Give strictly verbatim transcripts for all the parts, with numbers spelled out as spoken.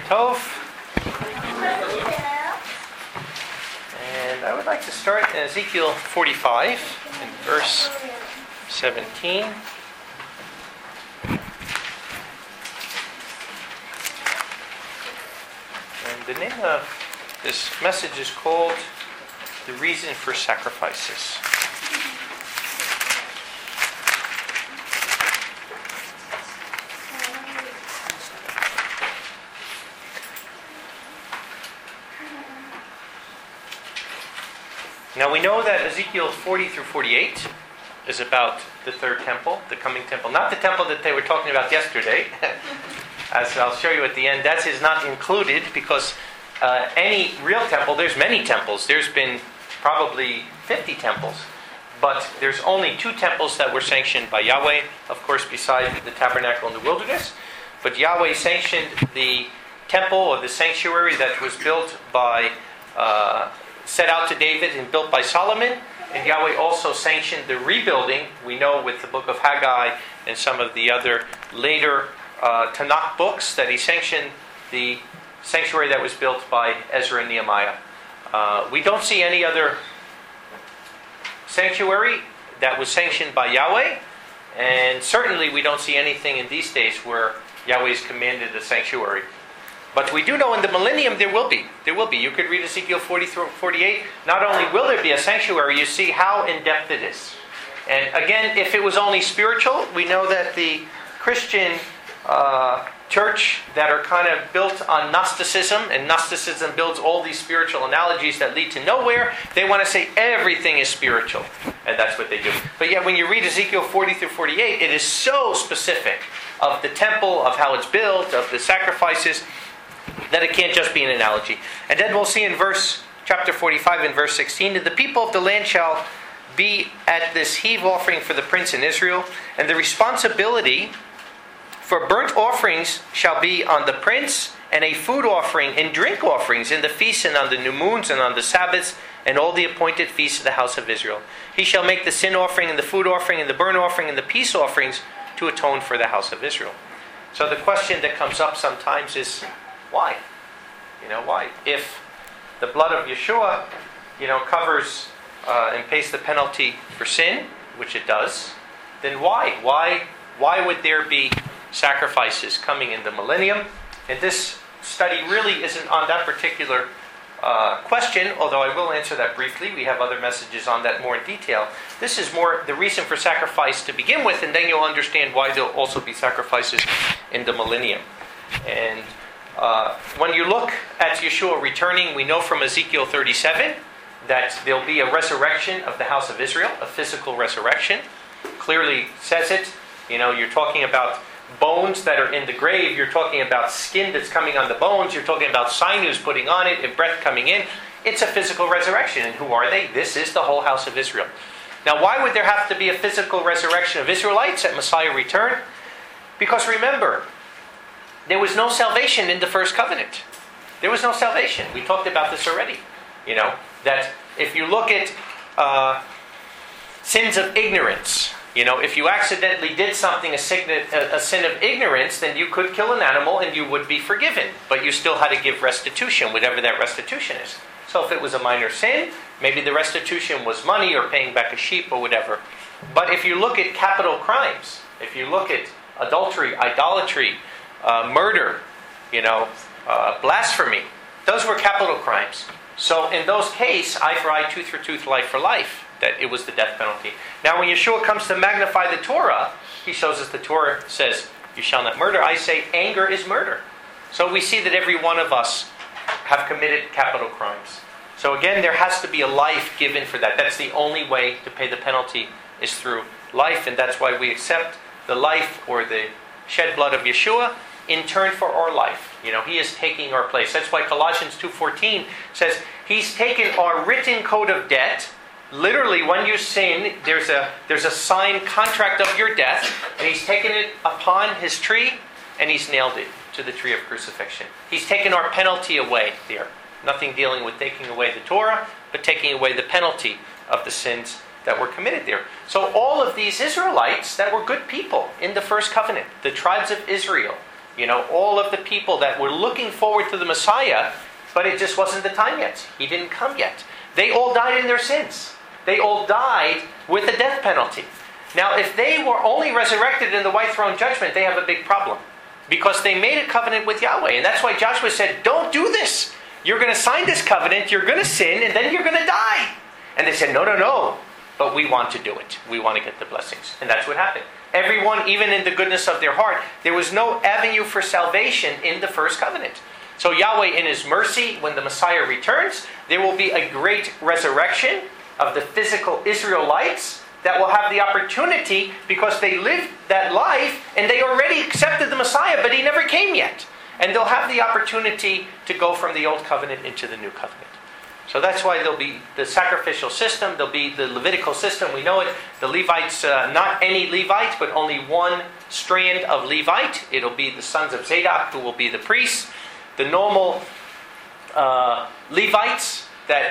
Tov. And I would like to start in Ezekiel forty-five, in verse seventeen. And the name of this message is called The Reason for Sacrifices. Now we know that Ezekiel forty through forty-eight is about the third temple, the coming temple. Not the temple that they were talking about yesterday, as I'll show you at the end. That is not included because uh, any real temple, there's many temples. There's been probably fifty temples. But there's only two temples that were sanctioned by Yahweh, of course, besides the tabernacle in the wilderness. But Yahweh sanctioned the temple or the sanctuary that was built by... Uh, set out to David and built by Solomon, and Yahweh also sanctioned the rebuilding, we know with the book of Haggai and some of the other later uh, Tanakh books, that he sanctioned the sanctuary that was built by Ezra and Nehemiah. Uh, we don't see any other sanctuary that was sanctioned by Yahweh, and certainly we don't see anything in these days where Yahweh's commanded a sanctuary. But we do know in the millennium there will be. There will be. You could read Ezekiel forty through forty-eight. Not only will there be a sanctuary, you see how in-depth it is. And again, if it was only spiritual, we know that the Christian uh, church that are kind of built on Gnosticism, and Gnosticism builds all these spiritual analogies that lead to nowhere, they want to say everything is spiritual. And that's what they do. But yet when you read Ezekiel forty through forty-eight, it is so specific of the temple, of how it's built, of the sacrifices, that it can't just be an analogy. And then we'll see in verse chapter forty-five and verse sixteen, that the people of the land shall be at this heave offering for the prince in Israel, and the responsibility for burnt offerings shall be on the prince, and a food offering and drink offerings in the feasts and on the new moons and on the Sabbaths and all the appointed feasts of the house of Israel. He shall make the sin offering and the food offering and the burnt offering and the peace offerings to atone for the house of Israel. So the question that comes up sometimes is, why? You know, why? If the blood of Yeshua, you know, covers uh, and pays the penalty for sin, which it does, then why? Why? Why would there be sacrifices coming in the millennium? And this study really isn't on that particular uh, question, although I will answer that briefly. We have other messages on that more in detail. This is more the reason for sacrifice to begin with, and then you'll understand why there'll also be sacrifices in the millennium. And Uh, when you look at Yeshua returning, we know from Ezekiel thirty-seven that there'll be a resurrection of the house of Israel, a physical resurrection. Clearly says it. You know, you're talking about bones that are in the grave. You're talking about skin that's coming on the bones. You're talking about sinews putting on it and breath coming in. It's a physical resurrection. And who are they? This is the whole house of Israel. Now, why would there have to be a physical resurrection of Israelites at Messiah return? Because remember, there was no salvation in the first covenant. There was no salvation. We talked about this already. You know, that if you look at uh, sins of ignorance, you know, if you accidentally did something, a sin, a sin of ignorance, then you could kill an animal and you would be forgiven. But you still had to give restitution, whatever that restitution is. So if it was a minor sin, maybe the restitution was money or paying back a sheep or whatever. But if you look at capital crimes, if you look at adultery, idolatry, Uh, murder, you know, uh, blasphemy. Those were capital crimes. So in those cases, eye for eye, tooth for tooth, life for life, that it was the death penalty. Now when Yeshua comes to magnify the Torah, he shows us the Torah says, you shall not murder. I say anger is murder. So we see that every one of us have committed capital crimes. So again, there has to be a life given for that. That's the only way to pay the penalty is through life, and that's why we accept the life or the shed blood of Yeshua in turn for our life. You know, he is taking our place. That's why Colossians two fourteen says, he's taken our written code of debt. Literally, when you sin, there's a there's a signed contract of your death, and he's taken it upon his tree, and he's nailed it to the tree of crucifixion. He's taken our penalty away there. Nothing dealing with taking away the Torah, but taking away the penalty of the sins that were committed there. So all of these Israelites that were good people in the first covenant, the tribes of Israel, You know, all of the people that were looking forward to the Messiah, but it just wasn't the time yet. He didn't come yet. They all died in their sins. They all died with the death penalty. Now, if they were only resurrected in the white throne judgment, they have a big problem. Because they made a covenant with Yahweh. And that's why Joshua said, don't do this. You're going to sign this covenant, you're going to sin, and then you're going to die. And they said, no, no, no. But we want to do it. We want to get the blessings. And that's what happened. Everyone, even in the goodness of their heart, there was no avenue for salvation in the first covenant. So Yahweh, in His mercy, when the Messiah returns, there will be a great resurrection of the physical Israelites that will have the opportunity, because they lived that life and they already accepted the Messiah, but He never came yet. And they'll have the opportunity to go from the old covenant into the new covenant. So that's why there'll be the sacrificial system, there'll be the Levitical system, we know it. The Levites, uh, not any Levite, but only one strand of Levite. It'll be the sons of Zadok who will be the priests. The normal uh, Levites that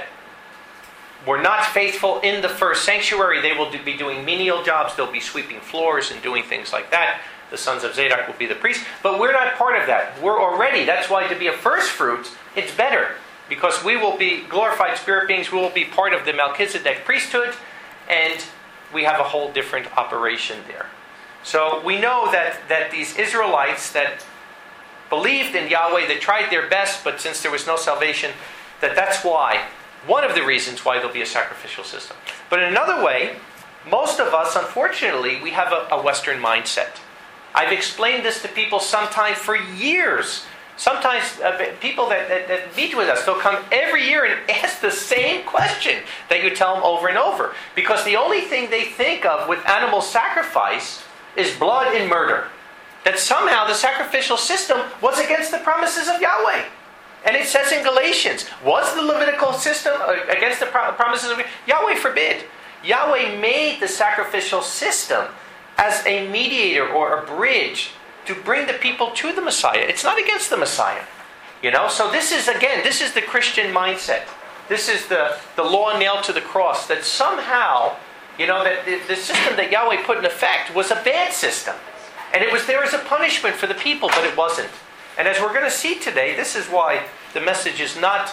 were not faithful in the first sanctuary, they will do, be doing menial jobs. They'll be sweeping floors and doing things like that. The sons of Zadok will be the priests. But we're not part of that. We're already, that's why to be a first fruit, it's better. Because we will be glorified spirit beings, we will be part of the Melchizedek priesthood, and we have a whole different operation there. So we know that, that these Israelites that believed in Yahweh, they tried their best, but since there was no salvation, that that's why, one of the reasons why there'll be a sacrificial system. But in another way, most of us, unfortunately, we have a, a Western mindset. I've explained this to people sometimes for years. Sometimes uh, people that, that, that meet with us, they'll come every year and ask the same question that you tell them over and over. Because the only thing they think of with animal sacrifice is blood and murder. That somehow the sacrificial system was against the promises of Yahweh. And it says in Galatians, was the Levitical system against the promises of Yahweh? Forbid. Yahweh made the sacrificial system as a mediator or a bridge to bring the people to the Messiah. It's not against the Messiah. You know, so this is, again, this is the Christian mindset. This is the, the law nailed to the cross. That somehow, you know, that the, the system that Yahweh put in effect was a bad system. And it was there as a punishment for the people, but it wasn't. And as we're going to see today, this is why the message is not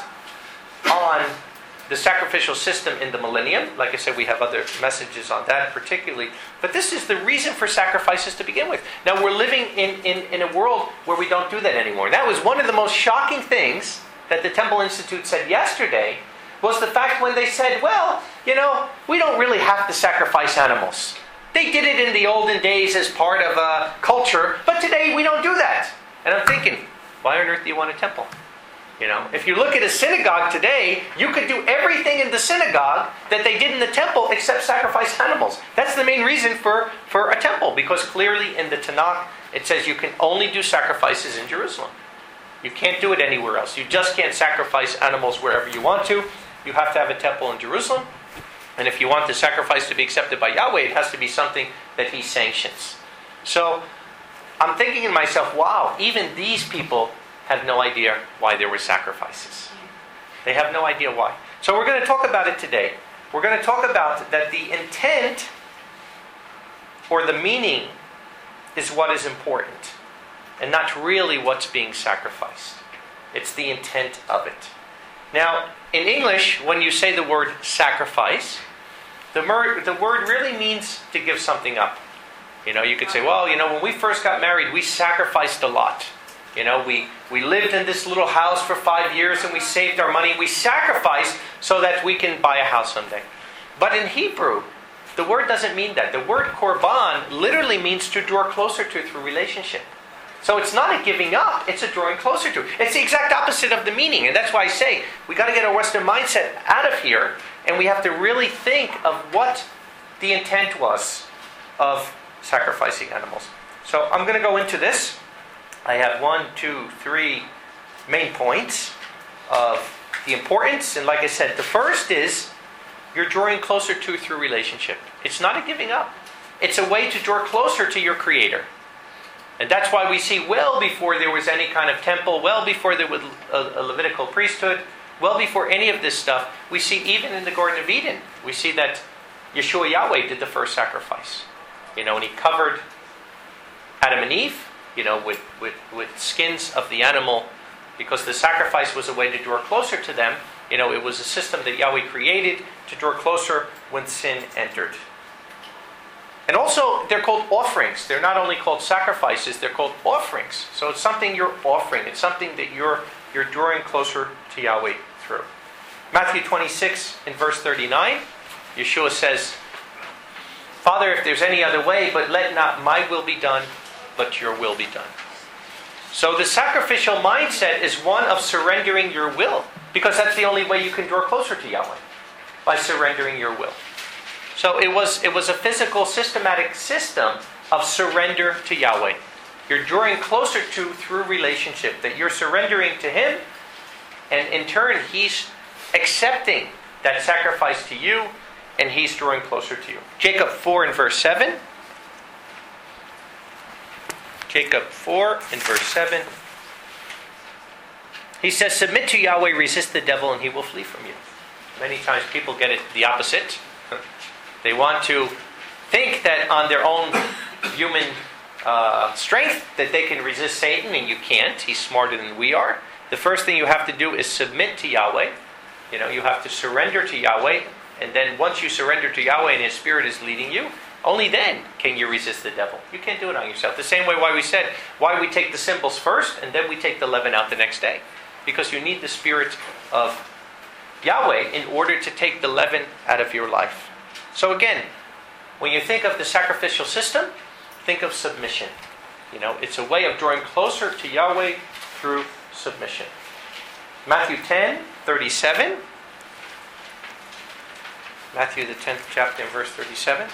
on the sacrificial system in the millennium. Like I said, we have other messages on that particularly. But this is the reason for sacrifices to begin with. Now, we're living in, in, in a world where we don't do that anymore. That was one of the most shocking things that the Temple Institute said yesterday, was the fact when they said, well, you know, we don't really have to sacrifice animals. They did it in the olden days as part of a culture, but today we don't do that. And I'm thinking, why on earth do you want a temple? You know, if you look at a synagogue today, you could do everything in the synagogue that they did in the temple except sacrifice animals. That's the main reason for, for a temple, because clearly in the Tanakh it says you can only do sacrifices in Jerusalem. You can't do it anywhere else. You just can't sacrifice animals wherever you want to. You have to have a temple in Jerusalem. And if you want the sacrifice to be accepted by Yahweh, it has to be something that He sanctions. So I'm thinking to myself, wow, even these people have no idea why there were sacrifices. They have no idea why. So we're going to talk about it today. We're going to talk about that the intent or the meaning is what is important, and not really what's being sacrificed. It's the intent of it. Now, in English, when you say the word sacrifice, the, mer- the word really means to give something up. You know, you could say, well, you know, when we first got married, we sacrificed a lot. You know, we, we lived in this little house for five years and we saved our money. We sacrificed so that we can buy a house someday. But in Hebrew, the word doesn't mean that. The word korban literally means to draw closer to through relationship. So it's not a giving up, it's a drawing closer to. It's the exact opposite of the meaning. And that's why I say, we got to get our Western mindset out of here, and we have to really think of what the intent was of sacrificing animals. So I'm going to go into this. I have one, two, three main points of the importance. And like I said, the first is you're drawing closer to through relationship. It's not a giving up. It's a way to draw closer to your Creator. And that's why we see well before there was any kind of temple, well before there was a, a Levitical priesthood, well before any of this stuff, we see even in the Garden of Eden, we see that Yeshua Yahweh did the first sacrifice. You know, and He covered Adam and Eve, you know, with, with, with skins of the animal, because the sacrifice was a way to draw closer to them. You know, it was a system that Yahweh created to draw closer when sin entered. And also, they're called offerings. They're not only called sacrifices, they're called offerings. So it's something you're offering. It's something that you're you're drawing closer to Yahweh through. Matthew twenty-six in verse thirty-nine, Yeshua says, Father, if there's any other way, but let not my will be done, but your will be done. So the sacrificial mindset is one of surrendering your will, because that's the only way you can draw closer to Yahweh, by surrendering your will. So it was it was a physical, systematic system of surrender to Yahweh. You're drawing closer to through relationship, that you're surrendering to Him, and in turn, He's accepting that sacrifice to you, and He's drawing closer to you. Jacob four in verse seven. Jacob four in verse seven. He says, submit to Yahweh, resist the devil, and he will flee from you. Many times people get it the opposite. They want to think that on their own human uh, strength that they can resist Satan, and you can't. He's smarter than we are. The first thing you have to do is submit to Yahweh. You know, you have to surrender to Yahweh, and then once you surrender to Yahweh and His Spirit is leading you, only then can you resist the devil. You can't do it on yourself. The same way why we said, why we take the symbols first, and then we take the leaven out the next day. Because you need the Spirit of Yahweh in order to take the leaven out of your life. So again, when you think of the sacrificial system, think of submission. You know, it's a way of drawing closer to Yahweh through submission. Matthew ten, thirty-seven. Matthew the tenth chapter and verse thirty-seven.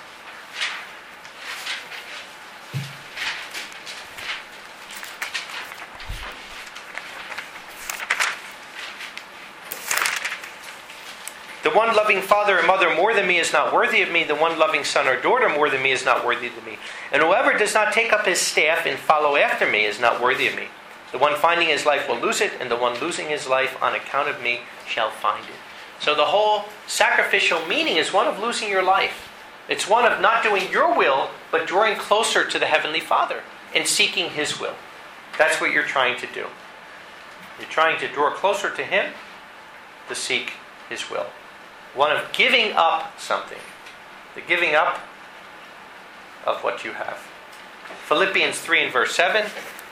The one loving father or mother more than me is not worthy of me. The one loving son or daughter more than me is not worthy of me. And whoever does not take up his staff and follow after me is not worthy of me. The one finding his life will lose it, and the one losing his life on account of me shall find it. So the whole sacrificial meaning is one of losing your life. It's one of not doing your will, but drawing closer to the Heavenly Father and seeking His will. That's what you're trying to do. You're trying to draw closer to Him to seek His will. One of giving up something. The giving up of what you have. Philippians three and verse seven.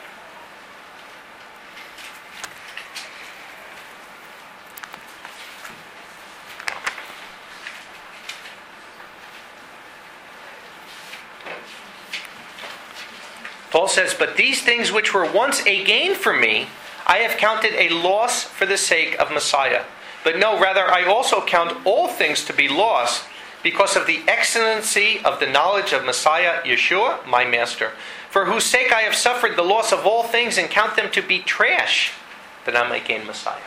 Paul says, but these things which were once a gain for me, I have counted a loss for the sake of Messiah. But no, rather, I also count all things to be lost because of the excellency of the knowledge of Messiah, Yeshua, my Master, for whose sake I have suffered the loss of all things and count them to be trash, that I might gain Messiah.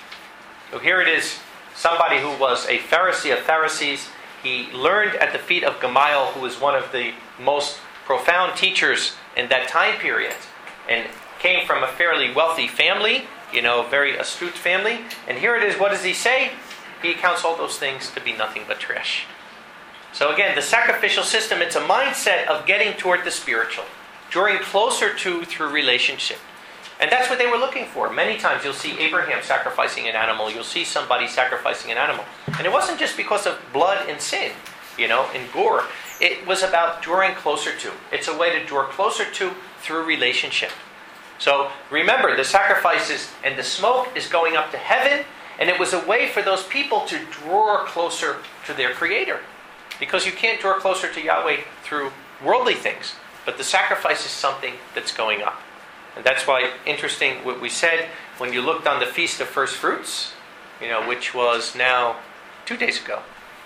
So here it is, somebody who was a Pharisee of Pharisees. He learned at the feet of Gamaliel, who was one of the most profound teachers in that time period, and came from a fairly wealthy family, you know, very astute family. And here it is, what does he say? He accounts all those things to be nothing but trash. So again, the sacrificial system, it's a mindset of getting toward the spiritual, drawing closer to through relationship. And that's what they were looking for. Many times you'll see Abraham sacrificing an animal. You'll see somebody sacrificing an animal. And it wasn't just because of blood and sin, you know, and gore. It was about drawing closer to. It's a way to draw closer to through relationship. So remember, the sacrifices and the smoke is going up to heaven, and it was a way for those people to draw closer to their Creator. Because you can't draw closer to Yahweh through worldly things, but the sacrifice is something that's going up. And that's why, interesting what we said, when you looked on the Feast of First Fruits, you know, which was now two days ago,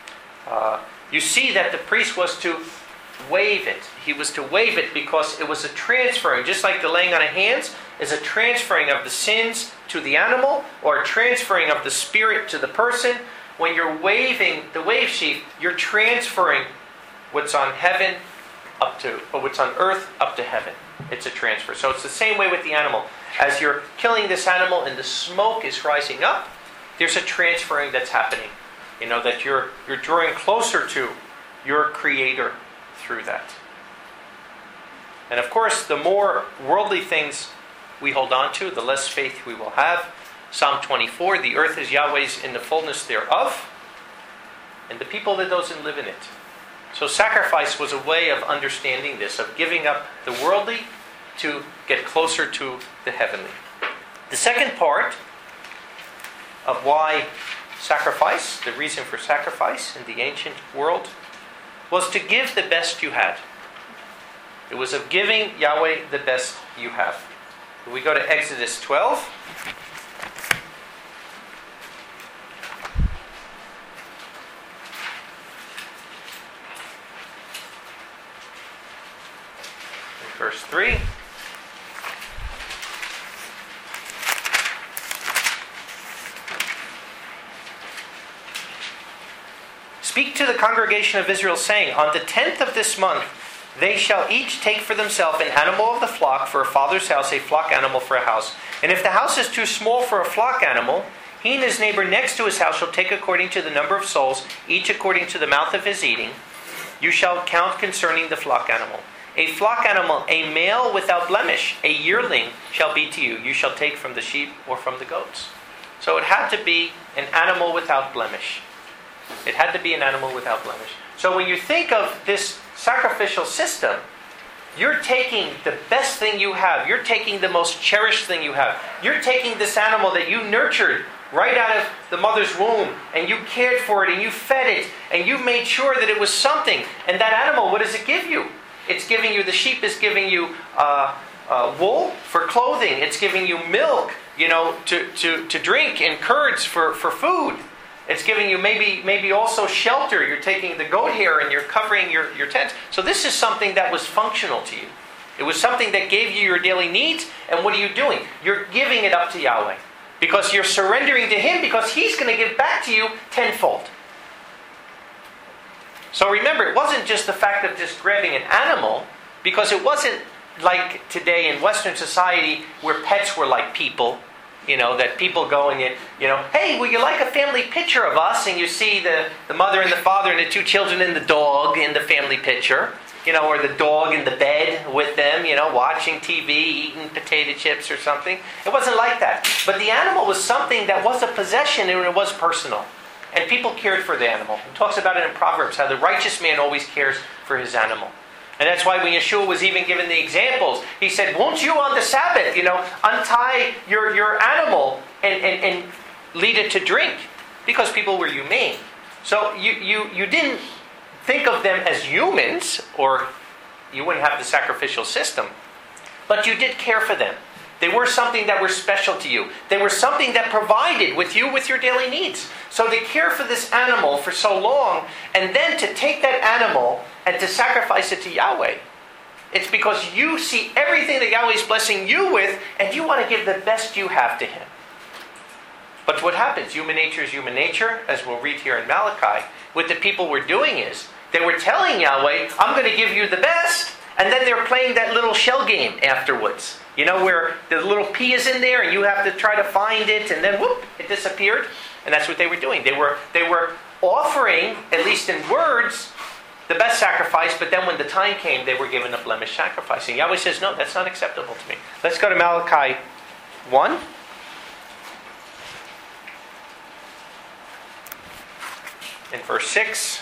uh, you see that the priest was to wave it. He was to wave it because it was a transferring, just like the laying on of hands is a transferring of the sins to the animal, or a transferring of the spirit to the person. When you're waving the wave sheaf, you're transferring what's on heaven up to, or what's on earth up to heaven. It's a transfer. So it's the same way with the animal. As you're killing this animal and the smoke is rising up, there's a transferring that's happening. You know, that you're you're drawing closer to your Creator through that. And of course, the more worldly things we hold on to, the less faith we will have. Psalm twenty-four, the earth is Yahweh's in the fullness thereof, and the people that doesn't live in it. So sacrifice was a way of understanding this, of giving up the worldly to get closer to the heavenly. The second part of why sacrifice, the reason for sacrifice in the ancient world, was to give the best you had. It was of giving Yahweh the best you have. We go to Exodus twelve. Verse three. Speak to the congregation of Israel, saying, on the tenth of this month they shall each take for themselves an animal of the flock for a father's house, a flock animal for a house. And if the house is too small for a flock animal, he and his neighbor next to his house shall take according to the number of souls, each according to the mouth of his eating. You shall count concerning the flock animal. A flock animal, a male without blemish, a yearling shall be to you. You shall take from the sheep or from the goats. So it had to be an animal without blemish. It had to be an animal without blemish. So when you think of this sacrificial system, you're taking the best thing you have. You're taking the most cherished thing you have. You're taking this animal that you nurtured right out of the mother's womb, and you cared for it, and you fed it, and you made sure that it was something. And that animal, what does it give you? It's giving you, the sheep is giving you uh, uh, wool for clothing. It's giving you milk, you know, to, to, to drink, and curds for, for food. It's giving you maybe maybe also shelter. You're taking the goat hair and you're covering your, your tents. So this is something that was functional to you. It was something that gave you your daily needs. And what are you doing? You're giving it up to Yahweh. Because you're surrendering to Him, because He's going to give back to you tenfold. So remember, it wasn't just the fact of just grabbing an animal, because it wasn't like today in Western society where pets were like people. You know, that people go and, you, you know, hey, would you like a family picture of us? And you see the, the mother and the father and the two children and the dog in the family picture. You know, or the dog in the bed with them, you know, watching T V, eating potato chips or something. It wasn't like that. But the animal was something that was a possession and it was personal. And people cared for the animal. It talks about it in Proverbs, how the righteous man always cares for his animal. And that's why when Yeshua was even given the examples, he said, won't you on the Sabbath, you know, untie your, your animal and, and, and lead it to drink? Because people were humane. So you, you, you didn't think of them as humans, or you wouldn't have the sacrificial system, but you did care for them. They were something that were special to you. They were something that provided with you with your daily needs. So to care for this animal for so long, and then to take that animal and to sacrifice it to Yahweh, it's because you see everything that Yahweh is blessing you with, and you want to give the best you have to Him. But what happens? Human nature is human nature, as we'll read here in Malachi. What the people were doing is, they were telling Yahweh, I'm going to give you the best, and then they're playing that little shell game afterwards. You know, where the little pea is in there and you have to try to find it, and then whoop, it disappeared. And that's what they were doing. They were they were offering, at least in words, the best sacrifice, but then when the time came, they were given a blemished sacrifice. And Yahweh says, no, that's not acceptable to me. Let's go to Malachi one. In verse six.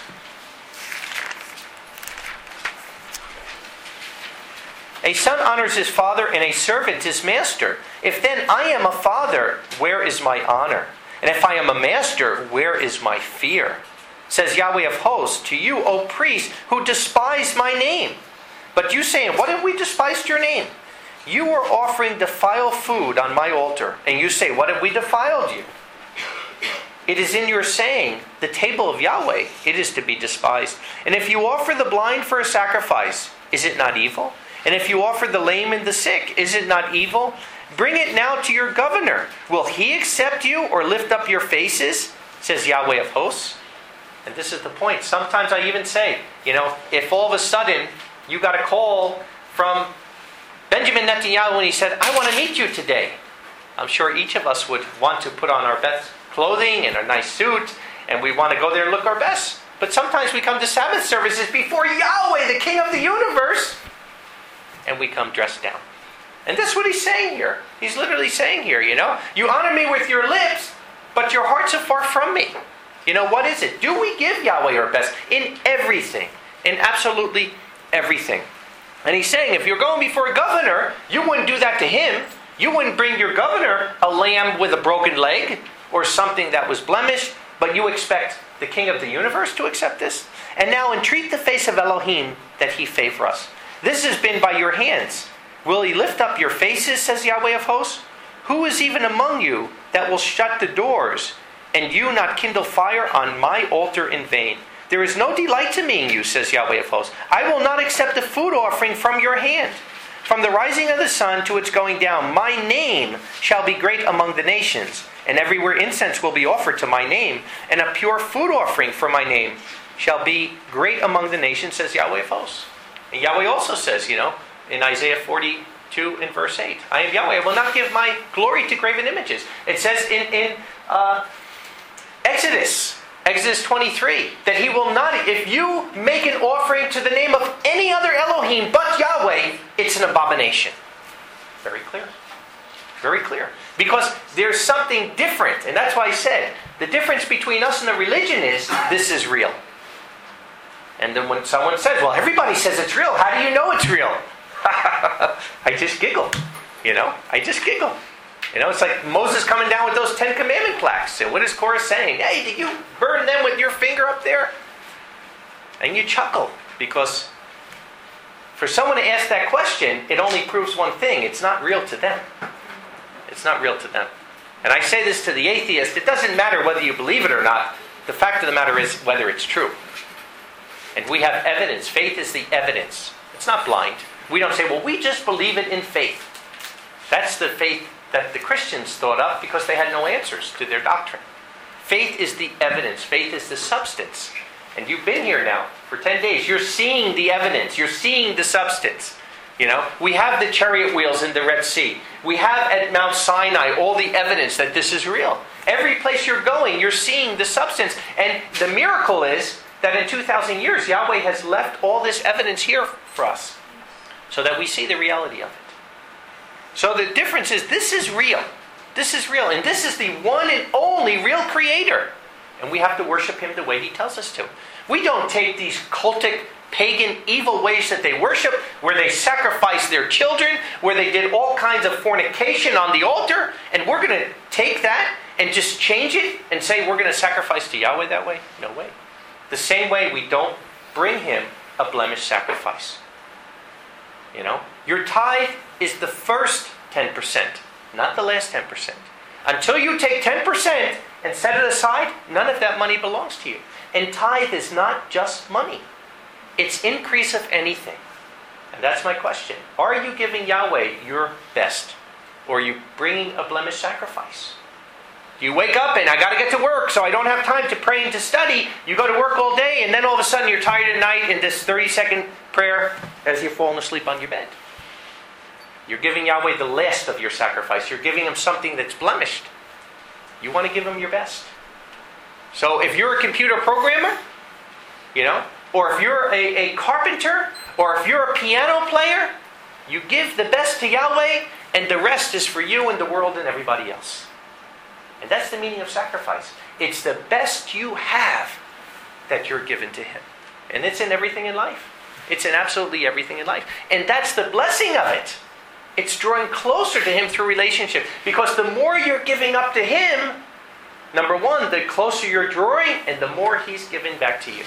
A son honors his father, and a servant his master. If then I am a father, where is my honor? And if I am a master, where is my fear? Says Yahweh of hosts, to you, O priests, who despise my name. But you saying, what have we despised your name? You are offering defiled food on my altar. And you say, what have we defiled you? It is in your saying, the table of Yahweh, it is to be despised. And if you offer the blind for a sacrifice, is it not evil? And if you offer the lame and the sick, is it not evil? Bring it now to your governor. Will he accept you or lift up your faces? Says Yahweh of hosts. And this is the point. Sometimes I even say, you know, if all of a sudden you got a call from Benjamin Netanyahu and he said, I want to meet you today. I'm sure each of us would want to put on our best clothing and a nice suit, and we want to go there and look our best. But sometimes we come to Sabbath services before Yahweh, the King of the universe. and we come dressed down. And that's what he's saying here. He's literally saying here, you know, you honor me with your lips, but your hearts are far from me. You know, what is it? Do we give Yahweh our best? In everything. In absolutely everything. And he's saying, if you're going before a governor, you wouldn't do that to him. You wouldn't bring your governor a lamb with a broken leg or something that was blemished, but you expect the King of the universe to accept this? And now entreat the face of Elohim that he favor us. This has been by your hands. Will he lift up your faces, says Yahweh of hosts? Who is even among you that will shut the doors, and you not kindle fire on my altar in vain? There is no delight to me in you, says Yahweh of hosts. I will not accept a food offering from your hand. From the rising of the sun to its going down, my name shall be great among the nations, and everywhere incense will be offered to my name, and a pure food offering for my name shall be great among the nations, says Yahweh of hosts. And Yahweh also says, you know, in Isaiah forty-two and verse eight, I am Yahweh, I will not give my glory to graven images. It says in, in uh, Exodus, Exodus twenty-three, that he will not, if you make an offering to the name of any other Elohim but Yahweh, it's an abomination. Very clear. Very clear. Because there's something different. And that's why I said, the difference between us and the religion is, this is real. And then when someone says, well, everybody says it's real, how do you know it's real? I just giggle. You know, I just giggle. You know, it's like Moses coming down with those Ten Commandment plaques. And what is Korah saying? Hey, did you burn them with your finger up there? And you chuckle. Because for someone to ask that question, it only proves one thing. It's not real to them. It's not real to them. And I say this to the atheist. It doesn't matter whether you believe it or not. The fact of the matter is whether it's true. And we have evidence. Faith is the evidence. It's not blind. We don't say, well, we just believe it in faith. That's the faith that the Christians thought up because they had no answers to their doctrine. Faith is the evidence. Faith is the substance. And you've been here now for ten days. You're seeing the evidence. You're seeing the substance. You know, we have the chariot wheels in the Red Sea. We have at Mount Sinai all the evidence that this is real. Every place you're going, you're seeing the substance. And the miracle is that in two thousand years, Yahweh has left all this evidence here for us so that we see the reality of it. So the difference is this is real. This is real. And this is the one and only real creator. And we have to worship him the way he tells us to. We don't take these cultic, pagan, evil ways that they worship, where they sacrifice their children, where they did all kinds of fornication on the altar, and we're going to take that and just change it and say we're going to sacrifice to Yahweh that way? No way. The same way we don't bring him a blemished sacrifice. You know, your tithe is the first ten percent, not the last ten percent. Until you take ten percent and set it aside, none of that money belongs to you. And tithe is not just money. It's increase of anything. And that's my question. Are you giving Yahweh your best? Or are you bringing a blemished sacrifice? You wake up and I got to get to work, so I don't have time to pray and to study. You go to work all day, and then all of a sudden you're tired at night in this thirty-second prayer as you're falling asleep on your bed. You're giving Yahweh the last of your sacrifice. You're giving him something that's blemished. You want to give him your best. So if you're a computer programmer, you know, or if you're a, a carpenter, or if you're a piano player, you give the best to Yahweh, and the rest is for you and the world and everybody else. And that's the meaning of sacrifice. It's the best you have that you're given to him. And it's in everything in life. It's in absolutely everything in life. And that's the blessing of it. It's drawing closer to him through relationship. Because the more you're giving up to him, number one, the closer you're drawing, and the more he's giving back to you.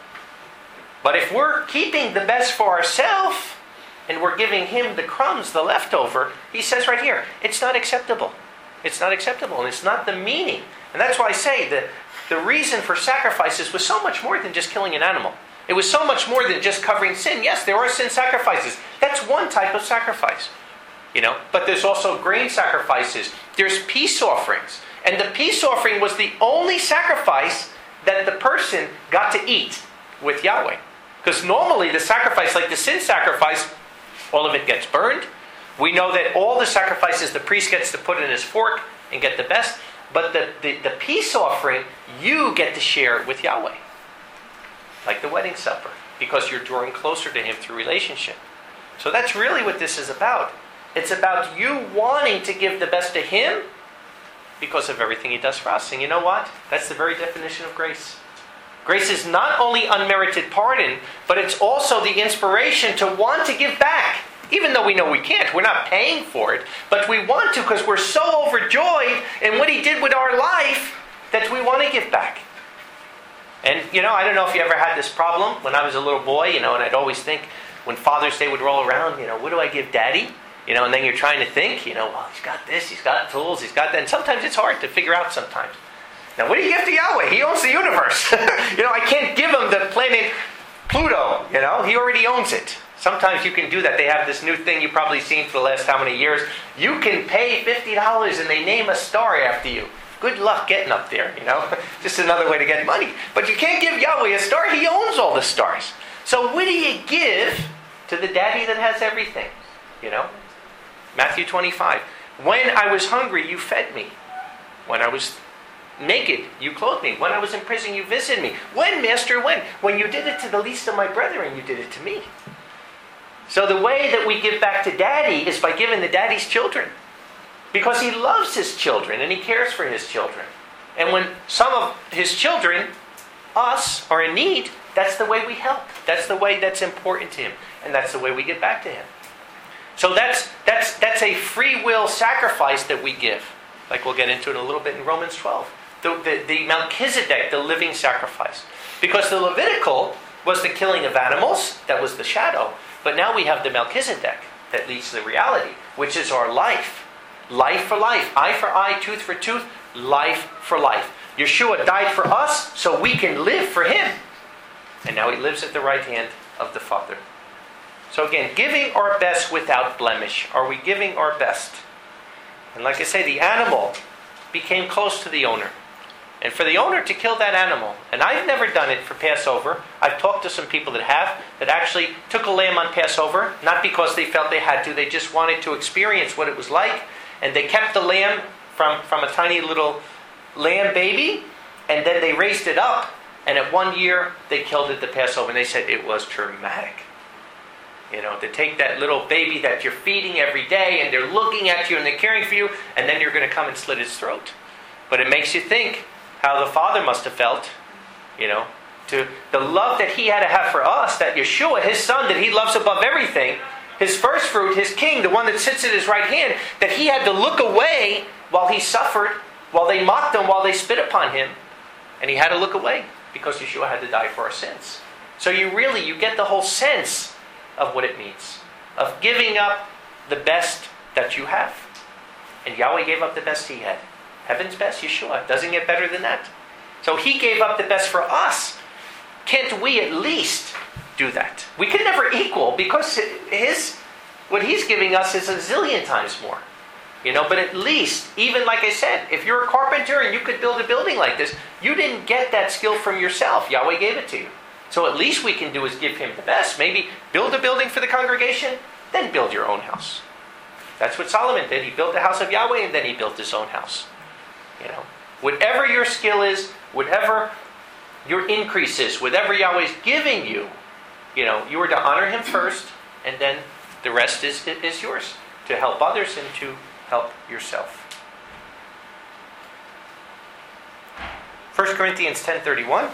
But if we're keeping the best for ourselves, and we're giving him the crumbs, the leftover, he says right here, it's not acceptable. It's not acceptable, and it's not the meaning. And that's why I say that the reason for sacrifices was so much more than just killing an animal. It was so much more than just covering sin. Yes, there are sin sacrifices. That's one type of sacrifice. You know, but there's also grain sacrifices. There's peace offerings. And the peace offering was the only sacrifice that the person got to eat with Yahweh. Because normally the sacrifice, like the sin sacrifice, all of it gets burned. We know that all the sacrifices the priest gets to put in his fork and get the best. But the, the, the peace offering, you get to share with Yahweh. Like the wedding supper. Because you're drawing closer to him through relationship. So that's really what this is about. It's about you wanting to give the best to Him because of everything He does for us. And you know what? That's the very definition of grace. Grace is not only unmerited pardon, but it's also the inspiration to want to give back. Even though we know we can't. We're not paying for it. But we want to because we're so overjoyed in what He did with our life that we want to give back. And, you know, I don't know if you ever had this problem. When I was a little boy, you know, and I'd always think when Father's Day would roll around, you know, what do I give Daddy? You know, and then you're trying to think, you know, well, he's got this, he's got tools, he's got that. And sometimes it's hard to figure out sometimes. Now, what do you give to Yahweh? He owns the universe. You know, I can't give Him the planet Pluto, you know. He already owns it. Sometimes you can do that. They have this new thing you've probably seen for the last how many years. You can pay fifty dollars and they name a star after you. Good luck getting up there, you know. Just another way to get money. But you can't give Yahweh a star. He owns all the stars. So what do you give to the daddy that has everything? You know? Matthew twenty-five. When I was hungry, you fed me. When I was naked, you clothed me. When I was in prison, you visited me. When, Master, when? When you did it to the least of my brethren, you did it to me. So the way that we give back to Daddy is by giving the Daddy's children. Because He loves His children and He cares for His children. And when some of His children, us, are in need, that's the way we help. That's the way that's important to Him. And that's the way we give back to Him. So that's that's that's a free will sacrifice that we give. Like we'll get into it a little bit in Romans twelve. The, the, the Melchizedek, the living sacrifice. Because the Levitical was the killing of animals. That was the shadow. But now we have the Melchizedek that leads to the reality, which is our life. Life for life. Eye for eye, tooth for tooth, life for life. Yeshua died for us so we can live for Him. And now He lives at the right hand of the Father. So again, giving our best without blemish. Are we giving our best? And like I say, the animal became close to the owner. And for the owner to kill that animal, and I've never done it for Passover. I've talked to some people that have, that actually took a lamb on Passover, not because they felt they had to, they just wanted to experience what it was like. And they kept the lamb from, from a tiny little lamb baby, and then they raised it up, and at one year they killed it at Passover, and they said it was traumatic. You know, to take that little baby that you're feeding every day, and they're looking at you and they're caring for you, and then you're going to come and slit its throat. But it makes you think how the Father must have felt, you know, to the love that He had to have for us, that Yeshua, His Son, that He loves above everything, His first fruit, His King, the one that sits at His right hand, that He had to look away while He suffered, while they mocked Him, while they spit upon Him. And He had to look away because Yeshua had to die for our sins. So you really, you get the whole sense of what it means, of giving up the best that you have. And Yahweh gave up the best He had. Heaven's best, Yeshua. Doesn't get better than that. So He gave up the best for us. Can't we at least do that? We could never equal because his, what He's giving us is a zillion times more. You know, but at least, even like I said, if you're a carpenter and you could build a building like this, you didn't get that skill from yourself. Yahweh gave it to you. So at least we can do is give Him the best. Maybe build a building for the congregation, then build your own house. That's what Solomon did. He built the house of Yahweh and then he built his own house. You know, whatever your skill is, whatever your increase is, whatever Yahweh is giving you, you know, you are to honor Him first, and then the rest is is yours to help others and to help yourself. First Corinthians ten thirty-one.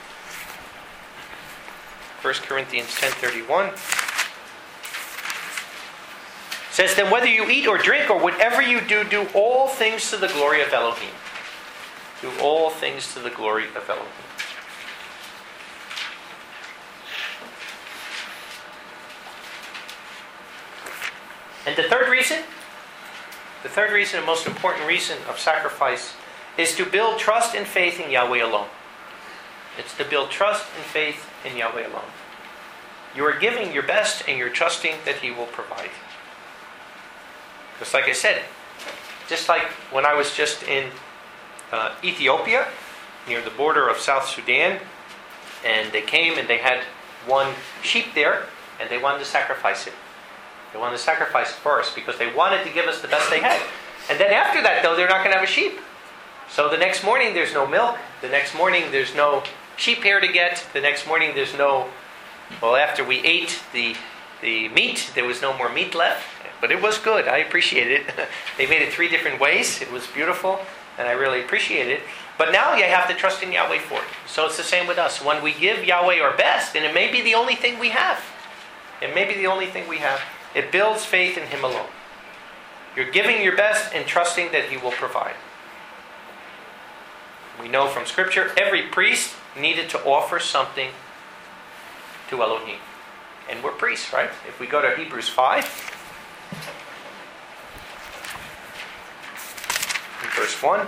First Corinthians ten thirty-one says, then whether you eat or drink or whatever you do, do all things to the glory of Elohim. Do all things to the glory of Elohim. And the third reason, the third reason, and most important reason of sacrifice, is to build trust and faith in Yahweh alone. It's to build trust and faith in Yahweh alone. You are giving your best and you're trusting that He will provide. Just like I said, just like when I was just in uh, Ethiopia, near the border of South Sudan, and they came and they had one sheep there, and they wanted to sacrifice it. They wanted to sacrifice it first because they wanted to give us the best they had. And then after that, though, they're not going to have a sheep. So the next morning, there's no milk. The next morning, there's no sheep hair to get. The next morning, there's no... Well, after we ate the the meat. There was no more meat left, but it was good. I appreciate it. They made it three different ways. It was beautiful, and I really appreciate it. But now you have to trust in Yahweh for it. So it's the same with us. When we give Yahweh our best, and it may be the only thing we have. It may be the only thing we have. It builds faith in Him alone. You're giving your best and trusting that He will provide. We know from Scripture, every priest needed to offer something to Elohim. And we're priests, right? If we go to Hebrews five, in verse one,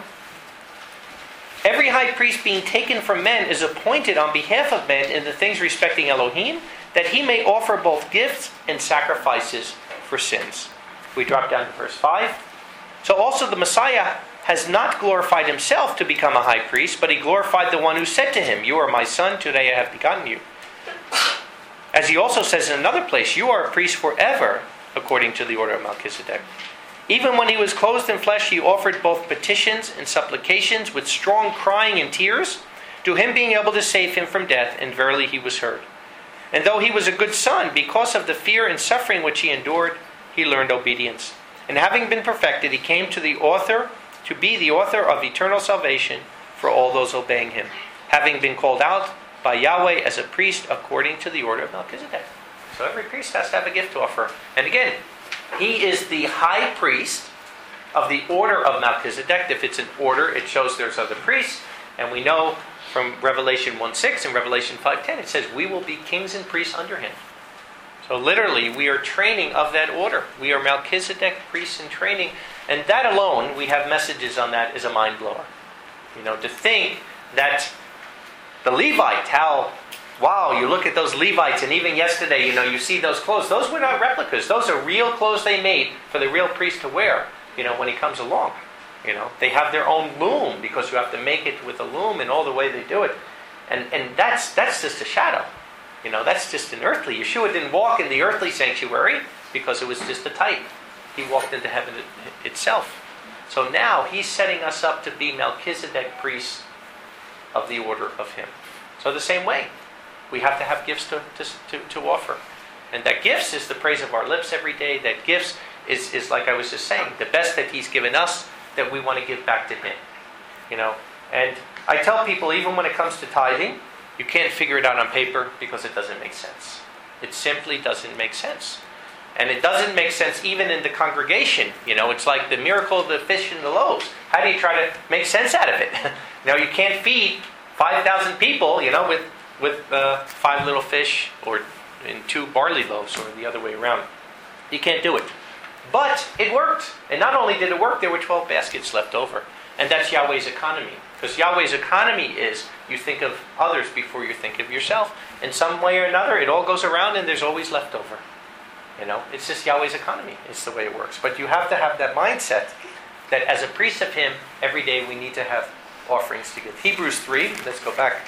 every high priest being taken from men is appointed on behalf of men in the things respecting Elohim, that he may offer both gifts and sacrifices for sins. We drop down to verse five. So also the Messiah has not glorified himself to become a high priest, but he glorified the one who said to him, "You are my son, today I have begotten you." As he also says in another place, "You are a priest forever, according to the order of Melchizedek." Even when he was clothed in flesh, he offered both petitions and supplications with strong crying and tears to him being able to save him from death, and verily he was heard. And though he was a good son, because of the fear and suffering which he endured, he learned obedience. And having been perfected, he came to the author, to be the author of eternal salvation for all those obeying him, having been called out by Yahweh as a priest according to the order of Melchizedek. So every priest has to have a gift to offer. And again, he is the high priest of the order of Melchizedek. If it's an order, it shows there's other priests. And we know from Revelation one six and Revelation five ten, it says we will be kings and priests under him. So literally, we are training of that order. We are Melchizedek priests in training. And that alone, we have messages on that, is a mind blower. You know, to think that the Levite, how, wow, you look at those Levites, and even yesterday, you know, you see those clothes. Those were not replicas. Those are real clothes they made for the real priest to wear, you know, when he comes along. You know, they have their own loom, because you have to make it with a loom and all the way they do it. And and that's that's just a shadow. You know, that's just an earthly. Yeshua didn't walk in the earthly sanctuary because it was just a type. He walked into heaven itself. So now he's setting us up to be Melchizedek priests of the order of him. So the same way, we have to have gifts to, to, to, to offer. And that gifts is the praise of our lips every day. That gifts is, is, like I was just saying, the best that he's given us that we want to give back to him. You know, and I tell people, even when it comes to tithing, you can't figure it out on paper because it doesn't make sense. It simply doesn't make sense. And it doesn't make sense even in the congregation. You know, it's like the miracle of the fish and the loaves. How do you try to make sense out of it? Now, you can't feed five thousand people, you know, with, with uh, five little fish or in two barley loaves, or the other way around. You can't do it. But it worked. And not only did it work, there were twelve baskets left over. And that's Yahweh's economy. Because Yahweh's economy is you think of others before you think of yourself. In some way or another, it all goes around and there's always leftover. You know, it's just Yahweh's economy. It's the way it works. But you have to have that mindset that as a priest of him, every day we need to have offerings to give. Hebrews three, let's go back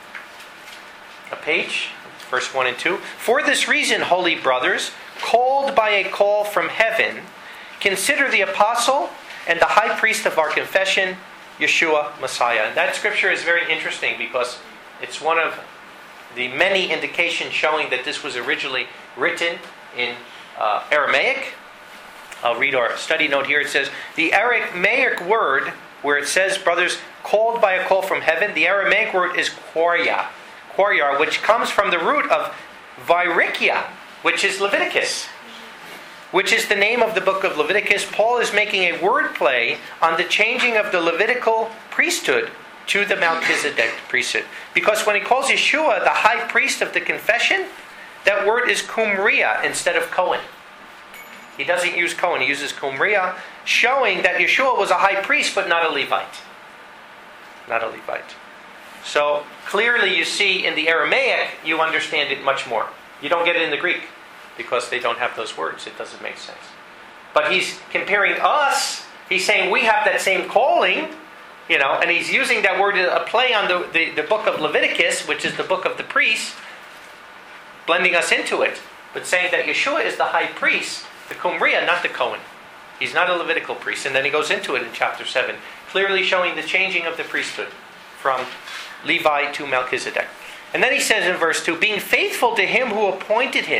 a page, verse one and two. For this reason, holy brothers, called by a call from heaven, consider the apostle and the high priest of our confession, Yeshua Messiah. And that scripture is very interesting because it's one of the many indications showing that this was originally written in uh, Aramaic. I'll read our study note here. It says, the Aramaic word, where it says, brothers, called by a call from heaven, the Aramaic word is quaria, quaria, which comes from the root of virikia, which is Leviticus, which is the name of the book of Leviticus. Paul is making a word play on the changing of the Levitical priesthood to the Melchizedek priesthood. Because when he calls Yeshua the high priest of the confession, that word is kumria instead of Cohen. He doesn't use Cohen, he uses kumria, showing that Yeshua was a high priest but not a Levite. Not a Levite. So clearly you see in the Aramaic, you understand it much more. You don't get it in the Greek because they don't have those words. It doesn't make sense. But he's comparing us. He's saying we have that same calling, you know, and he's using that word a play on the, the, the book of Leviticus, which is the book of the priests, blending us into it, but saying that Yeshua is the high priest, the Kumriya, not the Cohen. He's not a Levitical priest. And then he goes into it in chapter seven, clearly showing the changing of the priesthood from Levi to Melchizedek. And then he says in verse two, being faithful to him who appointed him,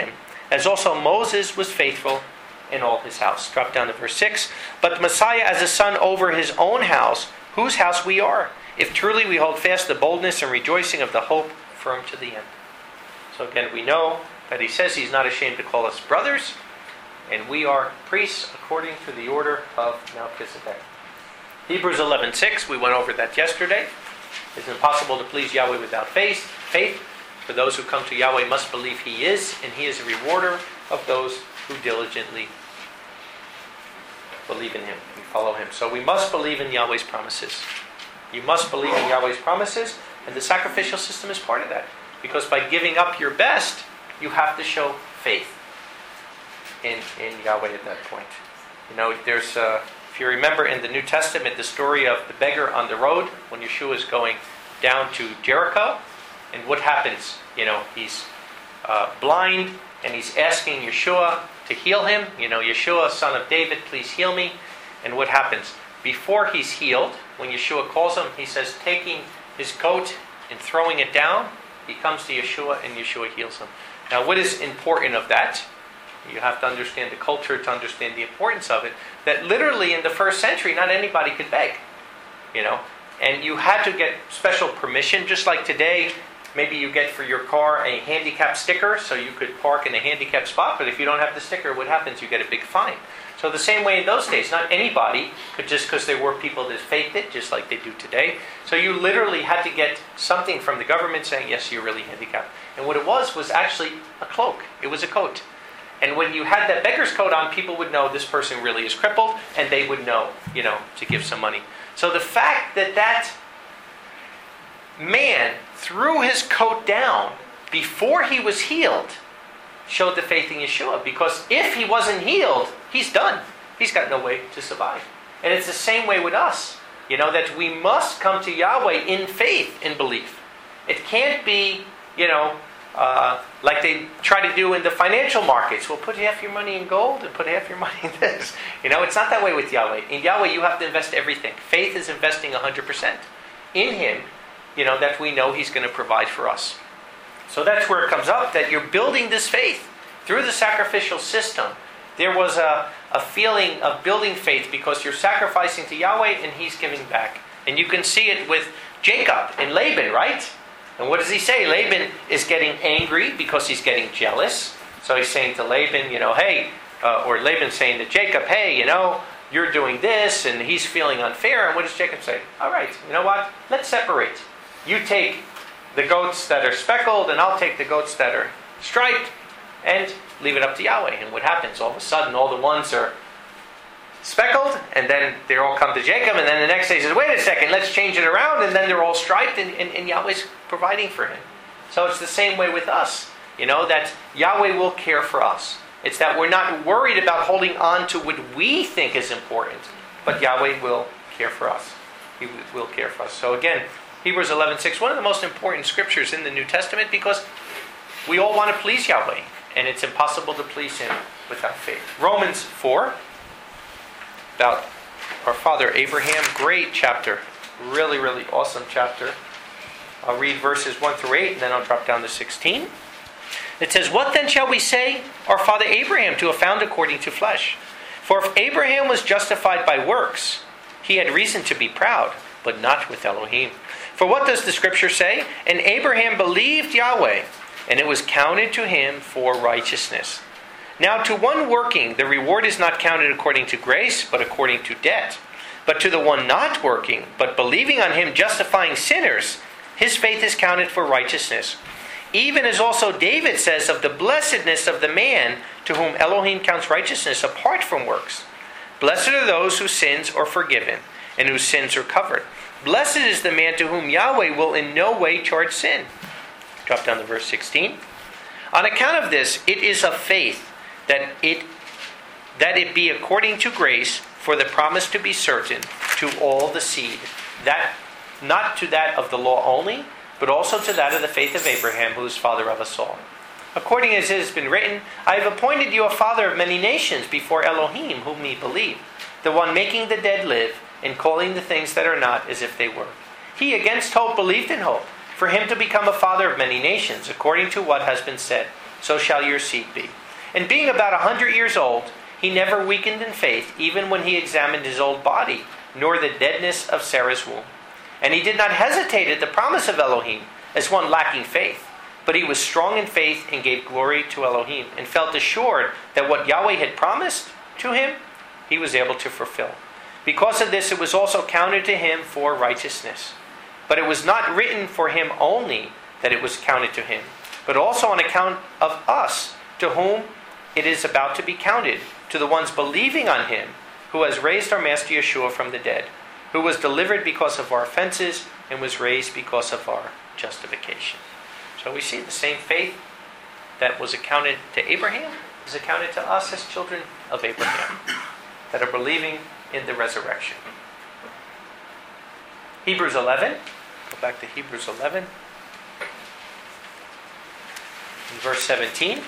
as also Moses was faithful in all his house. Drop down to verse six. But Messiah as a son over his own house, whose house we are, if truly we hold fast the boldness and rejoicing of the hope firm to the end. So again, we know that he says he's not ashamed to call us brothers, and we are priests according to the order of Melchizedek. Hebrews eleven six, we went over that yesterday. It's impossible to please Yahweh without faith. Faith, for those who come to Yahweh must believe he is, and he is a rewarder of those who diligently believe in him and follow him. So we must believe in Yahweh's promises. You must believe in Yahweh's promises, and the sacrificial system is part of that. Because by giving up your best, you have to show faith in, in Yahweh at that point. You know, there's, uh, if you remember in the New Testament, the story of the beggar on the road, when Yeshua is going down to Jericho, and what happens? You know, he's uh, blind, and he's asking Yeshua to heal him. You know, Yeshua, son of David, please heal me. And what happens? Before he's healed, when Yeshua calls him, he says, taking his coat and throwing it down, he comes to Yeshua and Yeshua heals him. Now, what is important of that? You have to understand the culture to understand the importance of it. That literally in the first century, not anybody could beg. You know, and you had to get special permission, just like today. Maybe you get for your car a handicap sticker so you could park in a handicapped spot. But if you don't have the sticker, what happens? You get a big fine. So the same way in those days, not anybody could, just because there were people that faked it, just like they do today. So you literally had to get something from the government saying, yes, you're really handicapped. And what it was was actually a cloak. It was a coat. And when you had that beggar's coat on, people would know this person really is crippled, and they would know, you know, to give some money. So the fact that that man threw his coat down before he was healed showed the faith in Yeshua. Because if he wasn't healed, he's done. He's got no way to survive. And it's the same way with us. You know, that we must come to Yahweh in faith, in belief. It can't be, you know, uh, like they try to do in the financial markets. Well, put half your money in gold and put half your money in this. You know, it's not that way with Yahweh. In Yahweh, you have to invest everything. Faith is investing one hundred percent in him, you know, that we know he's going to provide for us. So that's where it comes up, that you're building this faith through the sacrificial system. There was a, a feeling of building faith because you're sacrificing to Yahweh and he's giving back. And you can see it with Jacob and Laban, right? And what does he say? Laban is getting angry because he's getting jealous. So he's saying to Laban, you know, hey, uh, or Laban saying to Jacob, hey, you know, you're doing this, and he's feeling unfair. And what does Jacob say? All right, you know what? Let's separate. You take the goats that are speckled, and I'll take the goats that are striped, and leave it up to Yahweh. And what happens? All of a sudden, all the ones are speckled, and then they all come to Jacob, and then the next day he says, wait a second, let's change it around, and then they're all striped, and, and, and Yahweh's providing for him. So it's the same way with us, you know, that Yahweh will care for us. It's that we're not worried about holding on to what we think is important, but Yahweh will care for us. He will care for us. So again, Hebrews eleven six, one of the most important scriptures in the New Testament, because we all want to please Yahweh, and it's impossible to please him without faith. Romans four, about our father Abraham, great chapter, really, really awesome chapter. I'll read verses one through eight, and then I'll drop down to sixteen. It says, what then shall we say our father Abraham to have found according to flesh? For if Abraham was justified by works, he had reason to be proud, but not with Elohim. For what does the scripture say? And Abraham believed Yahweh, and it was counted to him for righteousness. Now to one working, the reward is not counted according to grace, but according to debt. But to the one not working, but believing on him justifying sinners, his faith is counted for righteousness. Even as also David says of the blessedness of the man to whom Elohim counts righteousness apart from works. Blessed are those whose sins are forgiven, and whose sins are covered. Blessed is the man to whom Yahweh will in no way charge sin. Drop down to verse sixteen. On account of this, it is of faith that it that it be according to grace for the promise to be certain to all the seed, that not to that of the law only, but also to that of the faith of Abraham, who is father of us all. According as it has been written, I have appointed you a father of many nations before Elohim, whom ye believe, the one making the dead live, and calling the things that are not as if they were. He against hope believed in hope, for him to become a father of many nations, according to what has been said, so shall your seed be. And being about a hundred years old, he never weakened in faith, even when he examined his old body, nor the deadness of Sarah's womb. And he did not hesitate at the promise of Elohim as one lacking faith, but he was strong in faith and gave glory to Elohim, and felt assured that what Yahweh had promised to him, he was able to fulfill. Because of this, it was also counted to him for righteousness. But it was not written for him only that it was counted to him, but also on account of us, to whom it is about to be counted, to the ones believing on him, who has raised our Master Yeshua from the dead, who was delivered because of our offenses and was raised because of our justification. So we see the same faith that was accounted to Abraham is accounted to us as children of Abraham, that are believing in the resurrection. Hebrews eleven. Go back to Hebrews eleven. In verse seventeen.